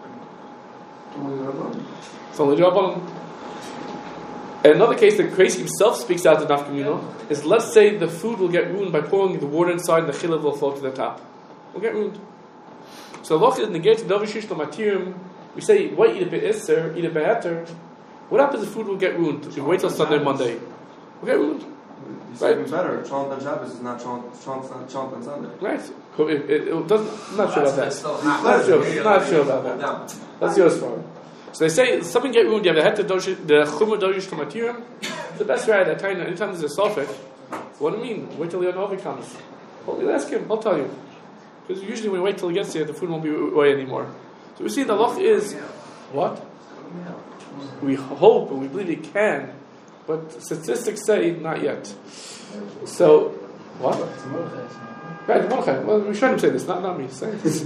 It's only Rabbanon. In another case, the Kreisi himself speaks out to Nafkamino, is let's say the food will get ruined by pouring the water inside and the chilav will flow to the top. Will get ruined. So loch is negate davishish matirim. We say, why eat a bit iser, eat a bit heter. What happens if food will get ruined? You wait till Sunday, Monday. Will get ruined. It's Right. even better. Chant on Shabbos is not chant, chant, chant on Sunday. Right. It, it, it doesn't, I'm not sure about that. Still Not sure, not sure about that. That's yours for. So they say something get ruined. You have the heter dosh, the chumra dosh tomatirim. The best way at time, anytime there's a suffix. What do you mean? Wait till the Yonovi comes. Well, you ask him. I'll tell you. Because usually when we wait till he gets here, the food won't be away anymore. So we see the loch is what? We hope and we believe he can, but statistics say not yet. So what? Right, Mordechai. Well, we shouldn't say this. Not not me saying this.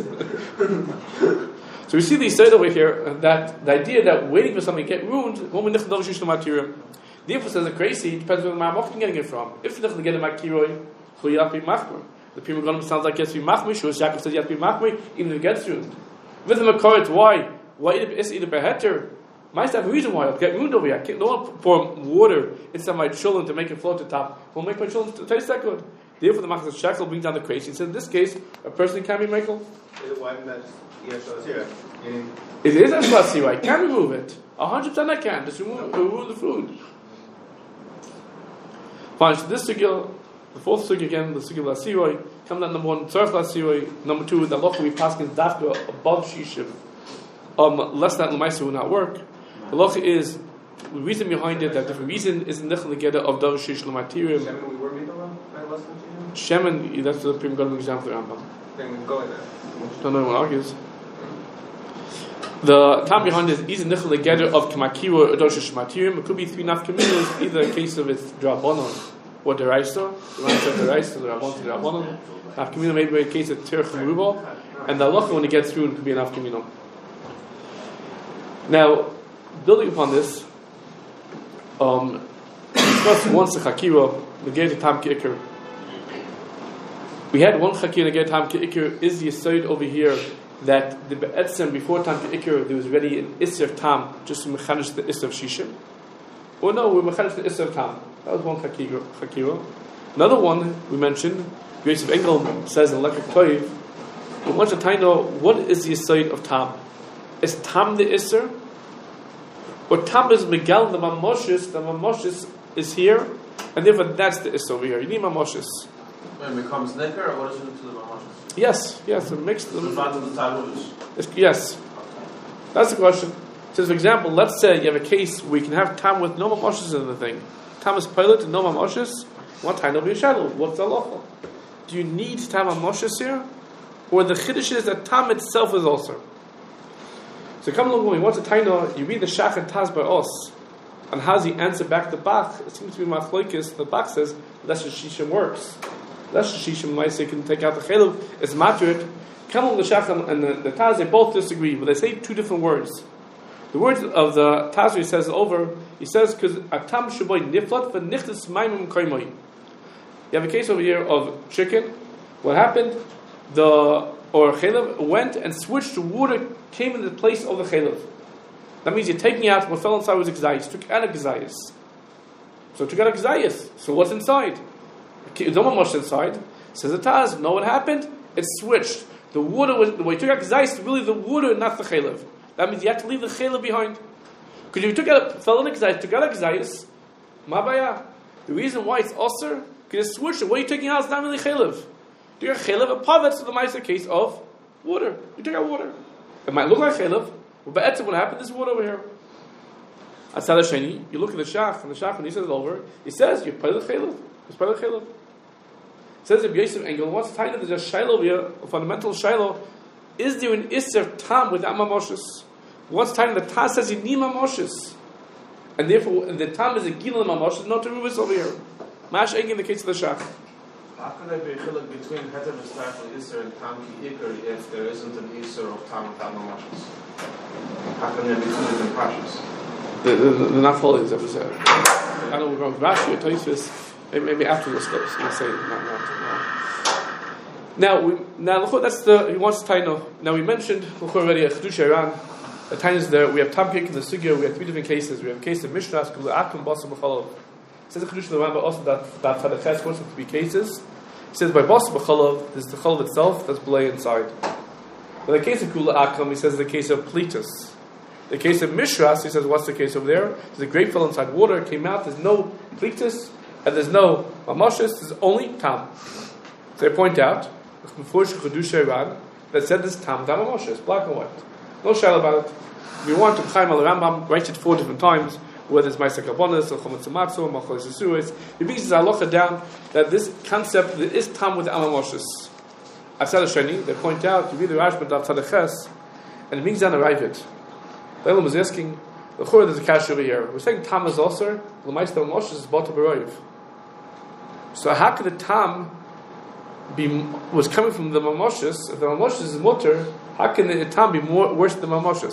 So we see the said over here uh, that the idea that waiting for something to get ruined, the info says a crazy, depends where the Ma'amach getting it from. If you get a Makiroi, who you have to be Machmer. The Prima Gonim sounds like yes, be Machmer, Shua Yaakov says you have to be Machmer, even if it gets ruined. With the Makar, why? Why is it a beheter? Might have a reason why it'll get ruined over here. I don't want to pour water inside my children to make it float to the top. Will make my children taste that good. Therefore, the Machas Shekel brings down the crazy. So in this case, a person can be Michael. Why not? Yes, so here. It is a Slasira. I can remove it. A hundred percent I can. Just remove, remove the food. Fine, so this sugya, the fourth sugya again, the sugya Lasiroi, comes down number one, Tzarech Lasiroi. Number two, the loch we pass in Dafka above Shishim. Um, less than Lamaisa will not work. The loch is, the reason behind it, that the reason is in the Nechel of Dav Shish Lamatirim. Shemin, we were meeting on that lesson to you? Shemin, that's the Prim Godim example of the Rambam. Then we can go in there. Don't know anyone argues. The time behind this is in the Nechel of Kamakiro or Doshish Matirim. It could be three nafkaminos, either a case of it's Drabonon or Deraisa, the Rambam to Deraisa, the Rabban to Drabonon. Nafkamino may be a case of Tirch Meruba, and the halacha when it gets through it could be a nafkamino. Now, building upon this, um, discuss once the Chakira, the Gate of Tam Ki'ikr. We had one Chakira, the Gate of Tam Ki'ikr, is the aside over here that the Be'etzem before Tam Ki'ikr, there was already an Isser Tam, just to Mechanish the Isser of Shishim. Or no, we Mechanish the Isser of Tam. That was one Chakira. Chakira. Another one we mentioned, Grace of Engel says in Lekek Toiv, we want to know what is the aside of Tam. Is Tam the Isser? Or Tam is Megal, the Mamoshis, the Mamoshis is here, and therefore that's the Isser over here. You need Mamoshis. When it becomes Necker, or what is it to the Mamashas? Yes, yes, it makes them. The fact of the Talmud. Yes. That's the question. So, for example, let's say you have a case where you can have Tam with no Mamoshis in the thing. Tam is pilot and no Mamoshis. One time there'll be a shadow. What's the halacha? Do you need Tam Mamoshis here? Or the Chiddush is that Tam itself is also. So come along with me. What's a taina? You read the Shach and Taz by us, and how's he answer back the Bach? It seems to be Machlokes. The Bach says less Shishim works. Less Shishim might say can take out the Chiluk. It's matrid. Come along the Shach and the, the Taz. They both disagree, but they say two different words. The words of the Taz he says over. He says because atam shaboy niflat for nichtas maimum koimoy. You have a case over here of chicken. What happened? The or chaylev went and switched the water, came in the place of the chaylev. That means you're taking out what fell inside was exayis, took out exayis. So took out exayis. So what's inside? No one washed inside. Says the Taz, know what happened? It switched. The water was the way you took out exayis, really the water, not the chaylev. That means you have to leave the chaylev behind. Because if you took out fell in exayis, took out exayis, mabaya. The reason why it's osir Because it's switch. What are you taking out? It's not really chaylev. You're chaylev a pavet. So the mice a case of water. You take out water. It might look like chaylev, but be'etzim what happened? This water over here. Asad Sheni. You look at the shach, and the shach when he says it over, he says you're part of the chaylev. It's part of the chaylev. It says Rabbi Yosef Engel. What's the time? There's a shiloh over here, a fundamental shiloh. Is there an isser tam without mamoshes? What's the time? The Taz says you need mamoshes. And therefore, the time is a gilul mamash, not to rubis over here. Mash egg in the case of the shach. How can there be a chiluk between heter v'stafel iser and tam ki ikar if there isn't an iser of tam tam mamashis? How can there be two different pashas? The the not following is ever said. I don't know. Rashi or Tosfos, maybe, maybe after the steps. Let's say not not. Now we now look. That's the he wants to tie now. Now we mentioned look already a chiddush Iran. The time is there. We have tamkik in the sugya. We have three different cases. We have a case of Mishnah, Kula Akum, Basar B'Cholov. It says the Kedusha in the Rambam also that that Tadaches goes into three cases. It says by Basar B'Cholov, there's the Cholov itself that's belay inside. But the case of Kula Akum, he says the case of Plitus. The case of Mishras, he says what's the case over there? There's a grape fell inside water, it came out. There's no Plitus and there's no Mamashis. There's only Tam. So they point out before Kedusha Iran that said this Tam Tam Mamashis, black and white. No shayla about it. We want to Chaim al Rambam writes it four different times, whether it's Ma'aser Karbonos or Chometz Matzah, Machos Yisuris. He brings his halacha down that this concept there is tam with Amamoshes. Asad Sheni, they point out, you read the Rashba of Tadaches, and it brings down a Ravid. Balaam was asking, the Chor, there's a kash over here. We're saying tam is also, the Ma'aser Amamoshes is Bata B'Roiv. So how could the tam be was coming from the Mamoshes? If the Mamoshes is mutter, how can the tam be more worse than Mamoshes?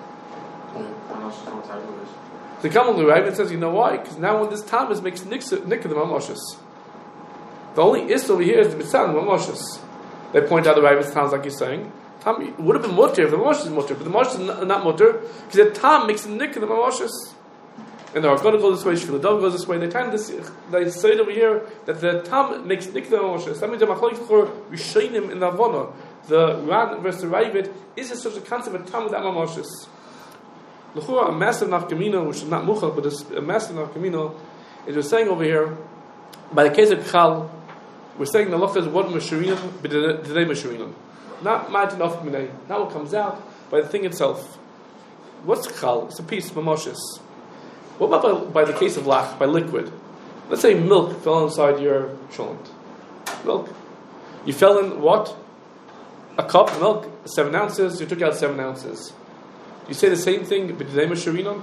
The Kamal the Ravid says, you know why? Because now when this tam is makes nick of the Mamoshes. The only is over here is the Mitzvah Mamoshes. They point out the Ravid sounds like he's saying. Tam would have been mutter if the Mamoshes is mutter, but the Mamoshes is not mutter because the tam makes nick of the Mamoshes. And they're going to go this way, Shvila Dov goes this way. They tend this, they say it over here that the tam makes nick of the Mamoshes. That means the Machalik for Rishonim in the Avona. The Ran versus the Ravid is a such a concept of tam without Mamoshes. L'chura, a massive nafkamino, which is not muchal, but it's a massive nafkamino, is we're saying over here, by the case of Kchal, we're saying the loch is what Meshurinam, but today Meshurinam. Not Ma'atin Nafkaminay, not what comes out, by the thing itself. What's Kchal? It's a piece, Mamoshes. What about by, by the case of Lach, by liquid? Let's say milk fell inside your cholent. Milk. You fell in what? A cup of milk, seven ounces, you took out seven ounces. You say the same thing, but the name of Sharinon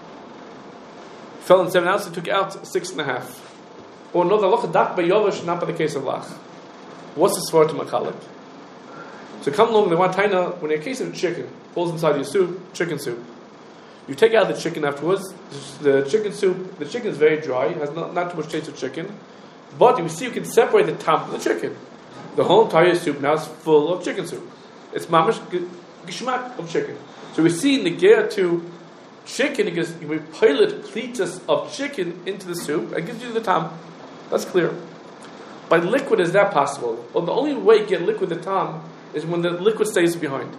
fell in seven ounces, took out six and a half. Or no, the loch dak by yovash, not by the case of lach. What's the svar to makalik? So come along, they want taina when a case of chicken falls inside your soup, chicken soup. You take out the chicken afterwards. The chicken soup, the chicken is very dry, it has not, not too much taste of chicken, but you see you can separate the tam from the chicken. The whole entire soup now is full of chicken soup. It's mamish gishmak of chicken. So we see in the gear to chicken, because we pilot plitas of chicken into the soup and gives you the tam. That's clear. By liquid, is that possible? Well, the only way you get liquid the tam is when the liquid stays behind.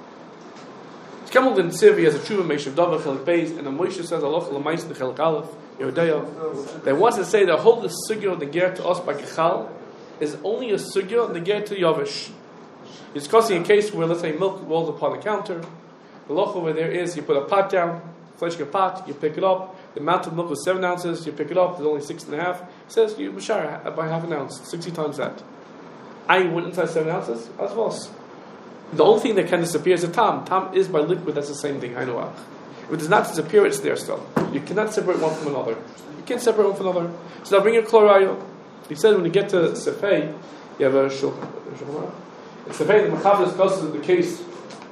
Kamel in Sivi has a tshuva meishav davar chelik beis, and the Moshe says aloch l'mais the chelik aleph Yehudaya. They want to say the whole the sugya the ger to us by Gechal is only a sugya the ger to Yavish. It's causing a case where, let's say, milk rolls upon the counter. The loch over there is you put a pot down, fleshka pot, you pick it up. The amount of milk was seven ounces, you pick it up. There's only six and a half. It says you b'shar by half an ounce, sixty times that. I went inside seven ounces. That's false. The only thing that can disappear is a tam. Tam is by liquid. That's the same thing. I know. If it does not disappear, it's there still. You cannot separate one from another. You can't separate one from another. So now bring your chlorayo. He said when you get to Sefei, you have a shulchan. In Sefei, the Mechaber discusses the case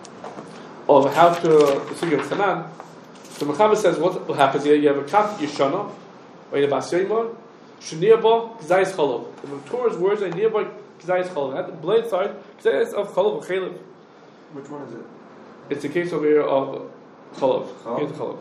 of how to the figure of Chanan. The Mechaber says what will happen here. You have a kaf yishana, or you have a basyoyma, shenirba gzayis cholov. The Torah's words are nearby gzayis cholov. At the blade side, gzayis of cholov or chalev. Which one is it? It's the case over here of cholov. Here's the cholov.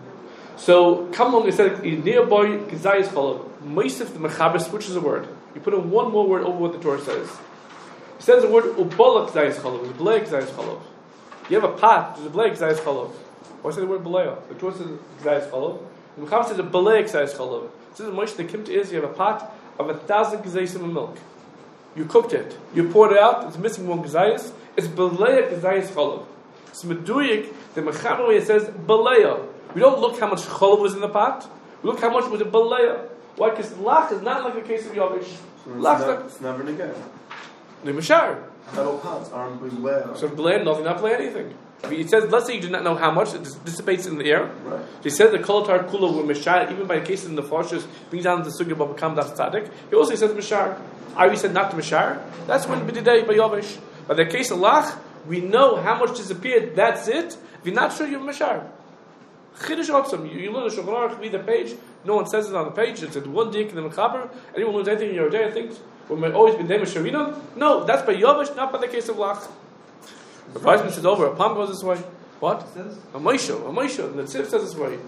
So come along and said nearby gzayis cholov. Meisif the Mechaber switches a word. You put in one more word over what the Torah says. It says the word ubalak gzayis cholov. It's blade gzayis cholov. You have a pot, there's a blade gzayis cholov. Why say the word beleya? The Torah says gzayis cholov. The Mechaber says a blade gzayis cholov. It says in Moshe the kimta is you have a pot of a thousand gazayim of milk. You cooked it. You poured it out. It's missing one gazayis. It's beleya gazayis cholav. It's meduyik. The mechaber it says beleya. We don't look how much cholav was in the pot. We look how much was in beleya. Why? Because lach is not like the case of yavish. So Lach it's, like ne- it's never again. the mashar. Metal pots aren't beware. So beleya nothing, not beleya anything. It says, let's say you do not know how much it dissipates in the air. Right. He said the kolatar kula were mashar, even by the case in the Farshas, brings down the sugya of Bakam Das Tzaddik. He also says mashar. I said not to mashar. That's when b'didei by yavish. But the case of lach, we know how much disappeared. That's it. If you're not sure, you're mashar. Chiddush otzam. You learn the Shulchan Aruch, read the page. No one says it on the page. It's at one dik in the mechaber. Anyone who learns anything in your day thinks we're always been name Sharina. No, that's by yavish, not by the case of lach. The Weizmann says over, a palm goes this way. What? A Moshe, a Moshe, and the Tzif says this way.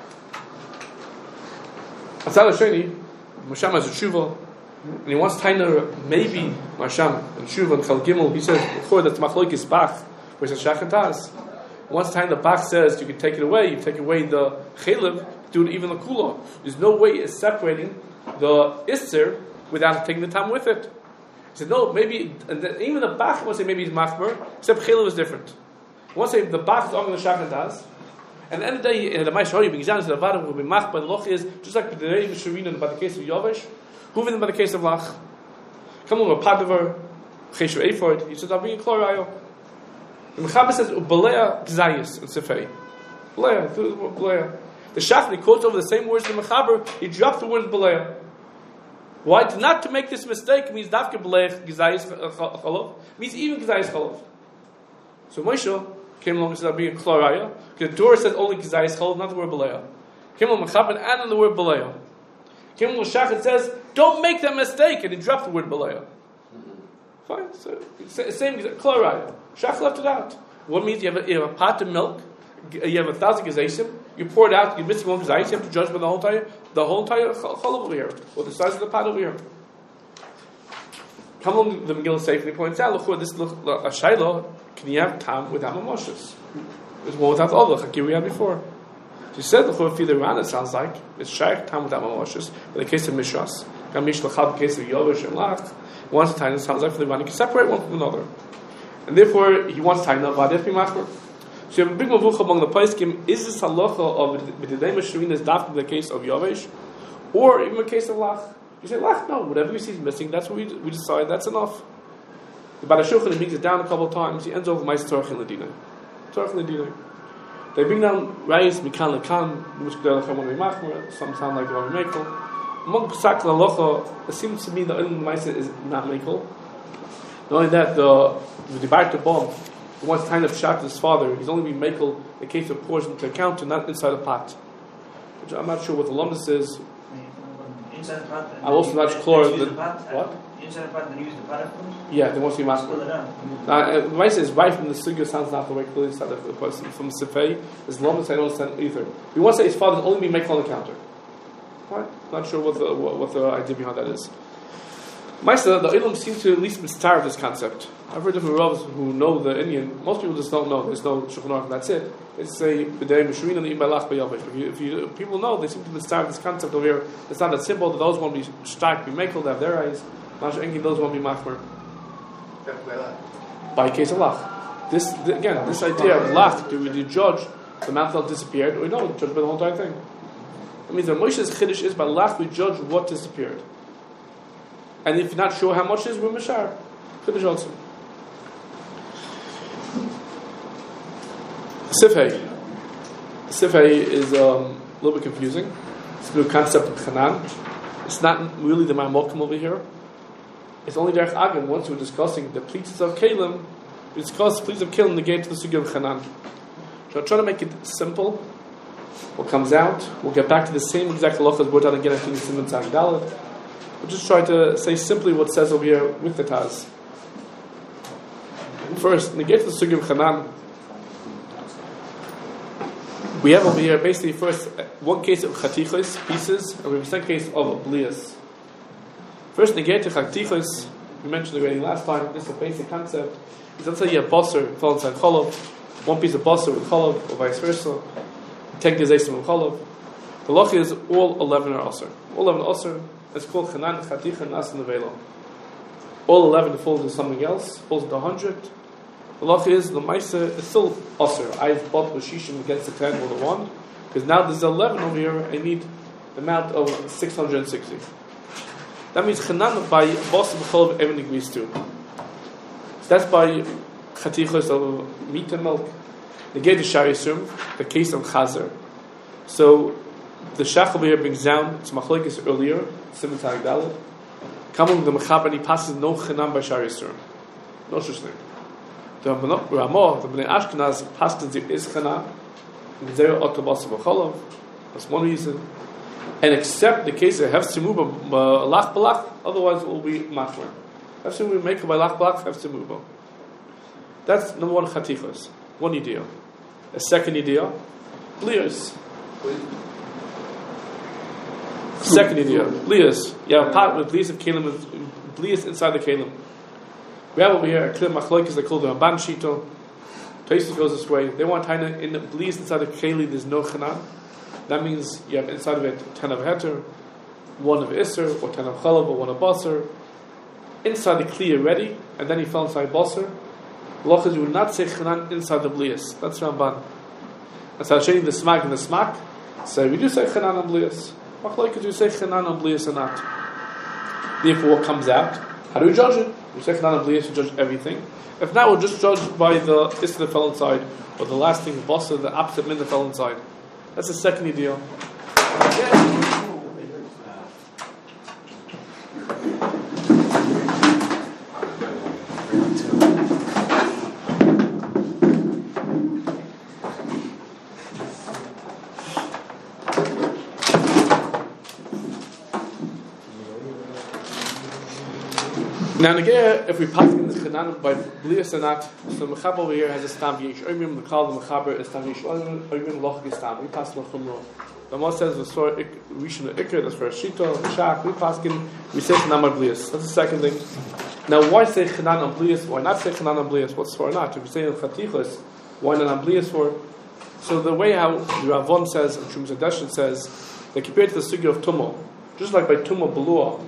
Atzal Sheni, Masham has a tshuva, and he wants Tainer, maybe Masham, and tshuva, and Chal Gimel, he says, before that's Machloikis Bach, where he says Shach and Taz. Once Tainer Bach says, you can take it away, you take away the Chelev, do it even the Kula. There's no way of separating the Isser without taking the time with it. He said, no, maybe, and then even the Bach wants to say maybe he's Machmer, except Chelev is different. He wants to say the Bach is only the Shach and Taz. And at the end of the day, in the Ma'ashari, B'Gizan, the Avadim will be Machmer, the Loch is, just like the Rei Misharina by the case of Yovesh, Huvin by the case of Lach. Come on, Padavar, Cheshu Ephod, he says, I'll bring a Klorayo. The Mechaber says, Ubaleya Gzayis, in Sefei. Beleya, Beleya. The Shachni quotes over the same words in the Mechaber, he dropped the word Beleya. Why? Not to make this mistake means Dafke Beleya Gzayis Cholov, means even Gzayis Cholov. So Moshe came along and said, I'll bring a Klorayo, because the Torah says only Gzayis Cholov, not the word Beleya. Came along Mechaber and added the word Beleya. Came along Shach and says, don't make that mistake, and he dropped the word Beleya. Fine, so same Klorayo. Shach left it out. What means you have a, you have a pot of milk, you have a thousand gazayim, you pour it out, you're missing one gazayim, you have to judge by the whole entire, the whole entire chol over here, or the size of the pot over here. Come along the Megillah Sefer, and he points out, look, this look a shayla, can you have tam without mamoshes? There's one without all the chakir we had before. She said, look, if either around, it sounds like it's shaykh tam without mamoshes. In the case of mishras, gamish lachad, in the case of yovesh and lach, once a time it sounds like for the one, you can separate one from another. And therefore, he wants Taina, Vadef Bimachmer. So you have a big mavucha among the Paiskim. Is this halacha of B'didei Meshurina is dafka in the case of Yavesh? Or even in the case of Lach? You say, Lach, no, whatever we see is missing, that's what we, we decide, that's enough. The Baal HaShulchan, he brings it down a couple of times, he ends over Mais Torach and Ladina. Torach and Ladina. They bring down Rayis, Mikan, Lekan, which could have one Machmer, some sound like Rabbi Mekel. Among Psak Halacha, it seems to me the only Maisa is not Mekel. Not only that, the the Barta Bomb, the one's time of shot his father, he's only been makel the case of pours into account and not inside a pot. Which I'm not sure what the lumdus is. Inside the pot. I'm also not clear Use that the pot, what? Inside the pot and use the pot. Yeah, they want to be Pull master. it out. Now, the Maisa is right from the sugya sounds not the way clearly said of the person from Sefei. As lumdus I don't understand either. We want to say his father's only been makel on the counter. What? Not sure what the what, what the idea behind that is. Maisa, the Ilum seem to at least mistar of this concept. I've heard different rabbis who know the Indian. Most people just don't know. There's no Shulchan Aruch, that's it. It's a B'dei Meshurina and Ibalach B'Yavesh. If you, if you people know, they seem to mistar this concept over here. It's not that simple. That those won't be stark, be makel, they have their eyes. Mash Enki, those won't be machmer. By case of lach. This the, again, this idea of lach. Do we do judge the amount that disappeared, or no, judge by the whole entire thing? That means that Moshe's chiddush is by lach we judge what disappeared. And if you're not sure how much it is, we're mashar. Chiddush also. Sifhei. Sifhei is um, a little bit confusing. It's a new concept of Chanan. It's not really the Ma'amokim over here. It's only Derech Agam. Once we're discussing the pleats of Kalim, we discuss pleats of Kalim negate to the Sugya of Chanan. So I'll try to make it simple. What comes out, we'll get back to the same exact halachas brought out again, I think it's in Tzag Dalet. We'll just try to say simply what it says over here with the Taz. First, negate to the Sugya of Chanan. We have over here basically first one case of chatichos, pieces, and we have a second case of blias. First, negate to chatichos, we mentioned already last time, this is a basic concept. Is let's say you have basar, fall inside cholov, one piece of basar with cholov, or vice versa, ten gezeisim with cholov. The loch is all eleven are asr. All eleven are asr. It's called Chanan, Chaticha, Nas, and Nevela. All eleven falls into something else, falls into one hundred. The law is, the Maisa is still Osir. I've bought Bashishim against the clan with the one, because now there's eleven over here, I need the amount of six hundred sixty. That means Chanan by Boss B'chol everyone agrees to. That's by Chatichos of meat and milk. The Gate of Sharisum, the case of Chazer. So the Shach over here brings down, it's Machlekes earlier, Simon Tag Dalet. Coming the Mechaber, and he passes no Chanan by Sharisum. No such thing. The Ramah, the Bnei Ashkenaz, passes there is Chanan. Zero Otobas B'cholov. That's one reason. And except the case of Hefsimuba, Lach Balach, otherwise it will be Machmer. Hefsimuba, make it by Lach Balach, Hefsimuba. That's number one Chatichos. One idea. A second idea, Blias. Second idea, Blias. You have a pot with Blias of Kalim, with Blias inside the Kalim. We have over here a clear Machlokes, they call the Ramban Shito. Places goes this way. They want Taina in the Blias inside the Kalim, there's no Chanan. That means you have inside of it ten of Heter, one of Isser, or ten of Chalav, or one of Basar. Inside the Kli already, and then he fell inside Basar. Lochas, you would not say Chanan inside the Blias. That's Ramban. That's how showing the Smak and the Smak. So we do say Chanan on Blias. Machlokes, you say Chanan on Blias or not. Therefore, what comes out? How do we judge it? We say Chanan on Blias, we judge everything. If not, we'll just judge by the Isser that fell inside, or the last thing, Basar, the opposite min that fell inside. That's the second idea. Yeah. Now, again, if we pass in the Chanan by Blias or not, so the Mechaber over here has a stam Yesh Oimim, the Kal, the Mechaber is stam Yesh Oimim, Loch Gistam. We pass the Chumrah. The Moshe says the story Rishon Iker, that's for Shito, Shach, we pass in, we say Chanan on Blias. That's the second thing. Now, why say Chanan on Blias? Why not say Chanan on Blias? What's for or not? If we say in Chatichos, why not on Blias for? So, the way how the Ravon says, and Shum Zadeshin says, they compare to the Sugya of Tumah. Just like by Tumah Belua,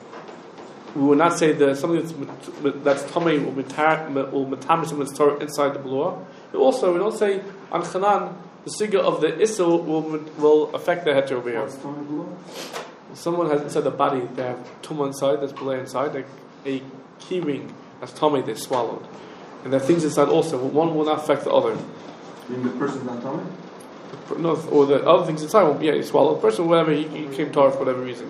we will not say that something that's that's tummy will metamish someone's Torah inside the blua. But also, we don't say on Chanan the siga of the Issel will will affect the heter over here. Someone has inside the body, they have tumah inside, there's blua inside, like a key ring that's tummy they swallowed, and there are things inside also. One will not affect the other. You mean the person's not tummy? No, or the other things inside will, yeah, he swallowed. The person, whatever he, he came Torah for whatever reason.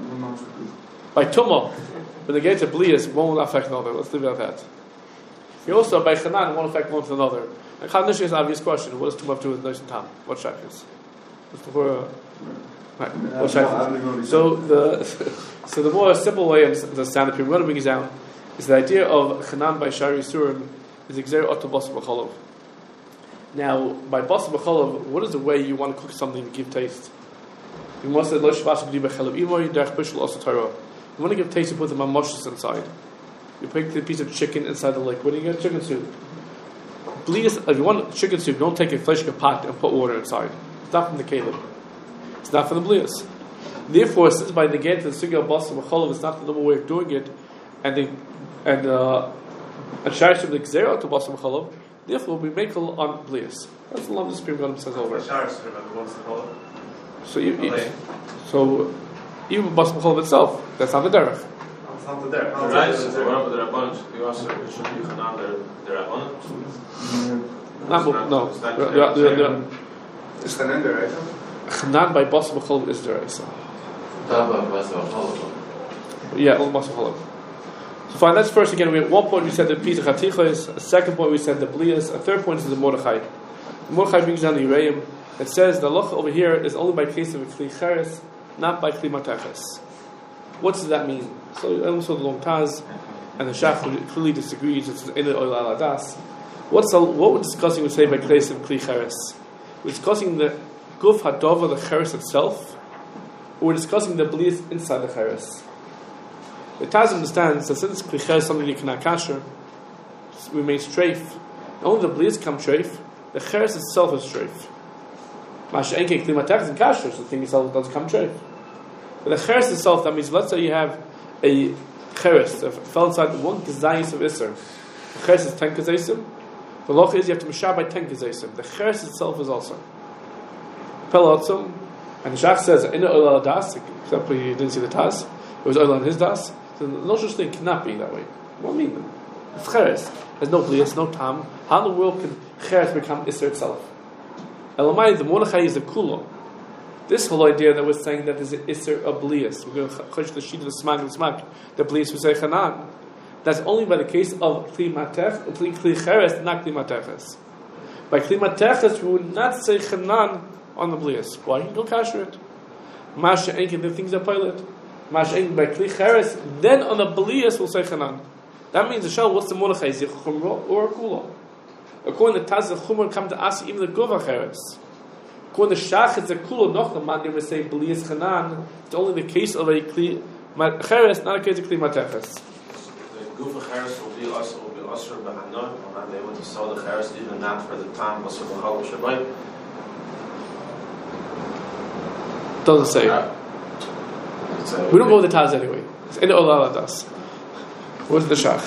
By tumah. When they get to Blias, one will affect another. Let's leave it at that. You also, by Chanan, won't affect one to another. And Chanan is an obvious question. What does Tumah have to do with Nosh and Tam? What shakers? Right. What shakers? So the so the more simple way of understand it, we're going to bring it down, is the idea of Chanan by Shari Surim is Exer Oto Basa B'cholov. Now, by Basa B'cholov, what is the way you want to cook something to give taste? You must say, Lo Shvas G'di B'cholov Imoy Derech Bishul Osa Torah. You want to give taste, you put the mamoshes inside. You put the piece of chicken inside the liquid, and you get chicken soup. Please, if you want chicken soup, don't take a flesh pot and put water inside. It's not from the Caleb. It's not from the blias. Therefore, since by the get the sugya basa b'cholov is not the normal way of doing it, and the and uh, and sharish of the gzera to basa b'cholov, therefore we make on blias. That's the love Supreme God says over. So you, you so. Even Bas B'chol itself, that's not the derech. That's not the derech. Right, so one of the Rabbanon, you also should be Chanan the Rabbanon? No, no. It's Chanan the right? Chanan by Bas B'chol is the right. Yeah, all Bas B'chol. So fine, that's first again. We at one point we said the piece of Chatichos, a second point we said the Blias, a third point is the Mordechai. The Mordechai brings down the Yereim. It says the loch over here is only by case of a Kli Cheres, not by Kli Mateches. What does that mean? So also the Long Taz and the Shach clearly disagrees. It's in the Oil Al Adas. What's the, what we're discussing? We say by case of Kli Cheres. We're discussing the Guf Hadova, the Cheres itself, or we're discussing the Blias inside the Cheres. The Taz understands that since Kli Cheres is something you cannot kasher, remains treif. Only the Blias come treif. The Cheres itself is treif. Masha Enke Kli Mateches and kasher, so the thing itself doesn't come treif. But the cheres itself, that means, let's say you have a cheres that fell inside one kazayis of Isser. The cheres is ten kazayim. The loch is you have to mashar by ten kazayim. The cheres itself is also. Pelatzum, and the Shach says, in the Ola Das, except for you didn't see the Tas, it was Ola in his Das. So no such thing cannot be that way. What do you mean? It's cheres. There's no blias, no tam. How in the world can cheres become Isser itself? Elamai, the Mordechai is the kulo. This whole idea that we're saying that there's an Isser of blias. We're going to chush the sheet of the smak and smak. The blias we say chanan. That's only by the case of kli matech, kli cheres, not kli mateches. By kli mateches, we would not say chanan on the blias. Why? You don't kasher it. Masha enkin, the things that pilot. Masha enkin by kli cheres, then on the blias we'll say chanan. That means the shell, what's the Mordechai? Is it chumra or a kula? According to Taz, the chumra come to us, even the gova cheres. According to Shach, it's a kula noch the man, they would say blias chanan. It's only the case of a kli cheres, not a case of kli mateches. The gufa cheres will be also will be usher b'hanor, and they want to sell the cheres even not for the time also the chol shabbai. Doesn't say. We don't go with the Taz anyway. It's in the Ola Das. What's the Shach?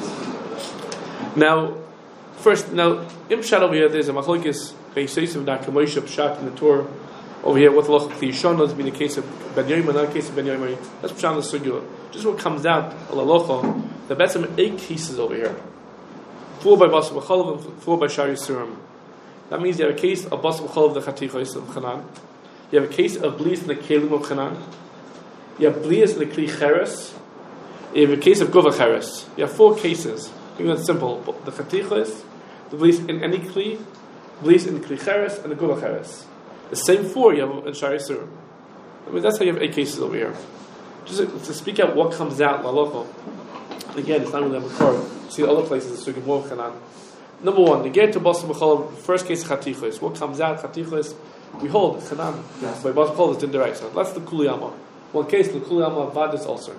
Now, first, now, in Pshat over here, there's a machlokes, Beisayim, Nakamoisha, Pshat in the Torah. Over here, what the Loch of Kliyishon has been the case of Ben Yoimah, not the case of Ben Yoimah. That's Pshat in the Sugya. Just what comes out, Alalocha, the best of eight cases over here. Four by Bas B'chalav and four by Shari Surim. That means you have a case of Bas B'chalav, the Chatichos of Chanan. You have a case of Blias in the Kelim of Chanan. You have Blias in the Kli Cheres. You have a case of Gova Cheres. You have four cases. Even it's simple. The Chatichos, the Blias in any Kli, Blias in the Kli Cheres, and the Gova Cheres. The same four you have in Shari Surim. I mean, that's how you have eight cases over here. Just to speak out what comes out, Lalocho. Again, it's not really a card. See the other places, the Sugim of Chanan. Number one, the get to Bas B'chalav, first case Chatichos. What comes out, Chatichos, we hold Chanan. Yes. By Bas B'chalav, it's in the right side. That's the Kuliyama. One case, the Kuliyama Vadis also.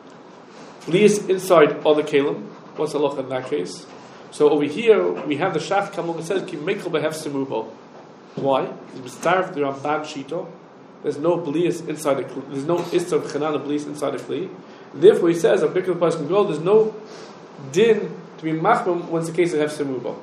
Blias inside other Kalim. What's the loch in that case? So over here, we have the Shach come over and says, Ki Mekel Behef Semubo. Why? Because we starved the Ramban Shito. There's no Blias inside the Kli. There's no Isser of Chanan of Blias inside the Kli. Therefore, he says, a bigger place can go, there's no din to be machmum when it's the case of Hefse Muba.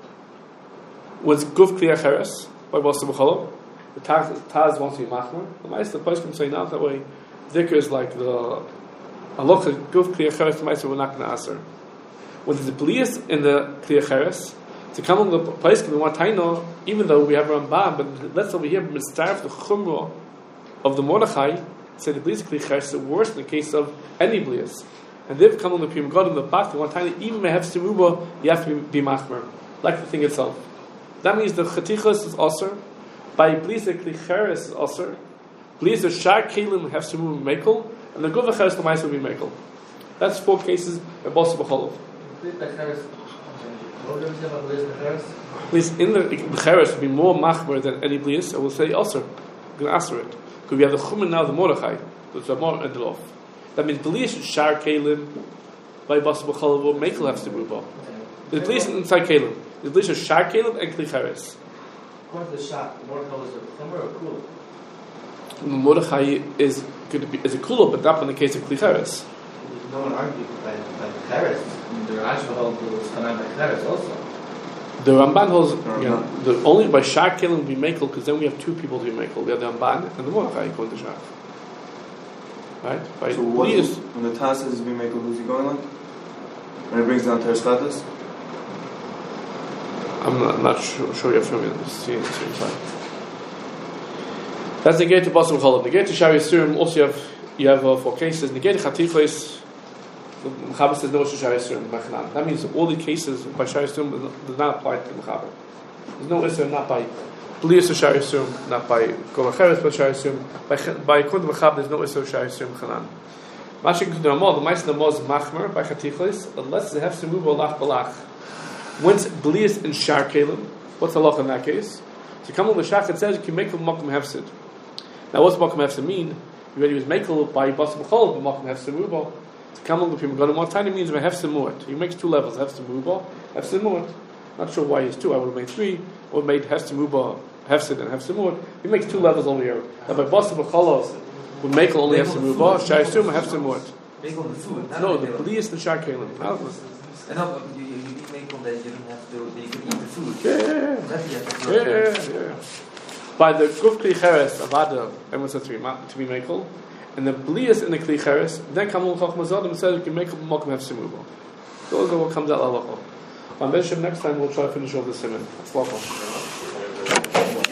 When it's Guf Kli Acheres, by Bas B'chalav, the Taz wants to be machmum. The Meister, the place can say not that way. Dhikr is like the Alocha Guf Kli Acheres, the Meister, we're not going to answer. When there's a Blias in the Kli Acheres, to come on the place can be one taino, even though we have a Ramban, but let's over here, but starve the Chumrah of the Mordechai, say the Blias Kli Acheres is worse in the case of any Blias. And they've come on the Pim God in the back, one time, even may have Seruba, you have to be, be Machmer, like the thing itself. That means the Chatichos is Osir, by Blias Kli Acheres is Osir, Blias the Shar Kalim have Seruba Mekel, and the Gov Acheres the Ma'is will be Mekel. That's four cases by Bas B'chalav. Blias in the Cheres would be more Machmer than any Blias, I will say Osir, I'm going to answer it. Because we have the Chumen now, the Mordechai, which are more end off. That means Blias Shar Kalim by Bas B'chalav will Mekel have Seruba. The Blias inside Kalim. The Blias Shar Kalim and Kli Cheres. According to the Shach, Mordechai is a Chumer or Kula? Mordechai is going to be is a Kula, but not in the case of Kli Cheres. No one argued by by Cheres. The Rashba holds was Chanan by Cheres also. The Ramban holds, you know, the only by Shar Kalim be Mekel, because then we have two people to be Mekel. We have the Ramban and the Mordechai according to Shach. Right? By so what is, when the Taz says be Mekel, who's he going like? When it brings down Teres Chatas? I'm not, not sure, sure you're familiar with this. See at the same time. That's the gate to Bas B'chalav. The gate to Shari Surim, also you have, you have uh, four cases. The gate to Chatichos, the Mechaber says no to Shari Surim. That means all the cases by Shari Surim does not apply to the Mechaber. There's no issue not by Blias to Shari Surim, not by Gov Acheres, but Shari Surim. By, by according to Mechaber, there's no issue Shari Surim Chanan. Mashik to the Ramah, the Ma'is Ramah is Machmer by Chatichos, unless they have to move Olach Balach. Once Blias in Shar Kalim, what's the loch in that case? So come on the Shach, it says you can make a Makom Hefsid. Now what's Makom Hefsid mean? You already was Mekel by Bas B'chalav, but Makom Hefsid Ruba. To come on the Pim God, what time it means by Hefsid Mu'at. He makes two levels, Hefsid Ruba, Hefsid Mu'at. Not sure why he's two, I would have made three, or made Hefsid Ruba, Hefsid and Hefsid Mu'at. He makes two levels over here. Now by Bas B'chalav, Would Mekel only have to move on? Shai Suma have to move. Make on the food. not No, make the on- Bli is the Shai Kalim. And no, you, you, you make on that you don't have to, that you can eat the food. Yeah, yeah, yeah. That you have to Yeah, yeah, yeah, yeah. By the Guf Kli Cheres of Adam, everyone said to be, ma- to be Mekel, and the Blias in the Kli Cheres, then Kamul Chachma Zadim said you can make Mokum have Simubo. Those are what comes out of Halacha. On Bezhem next time we'll try to finish off the Simon. Welcome.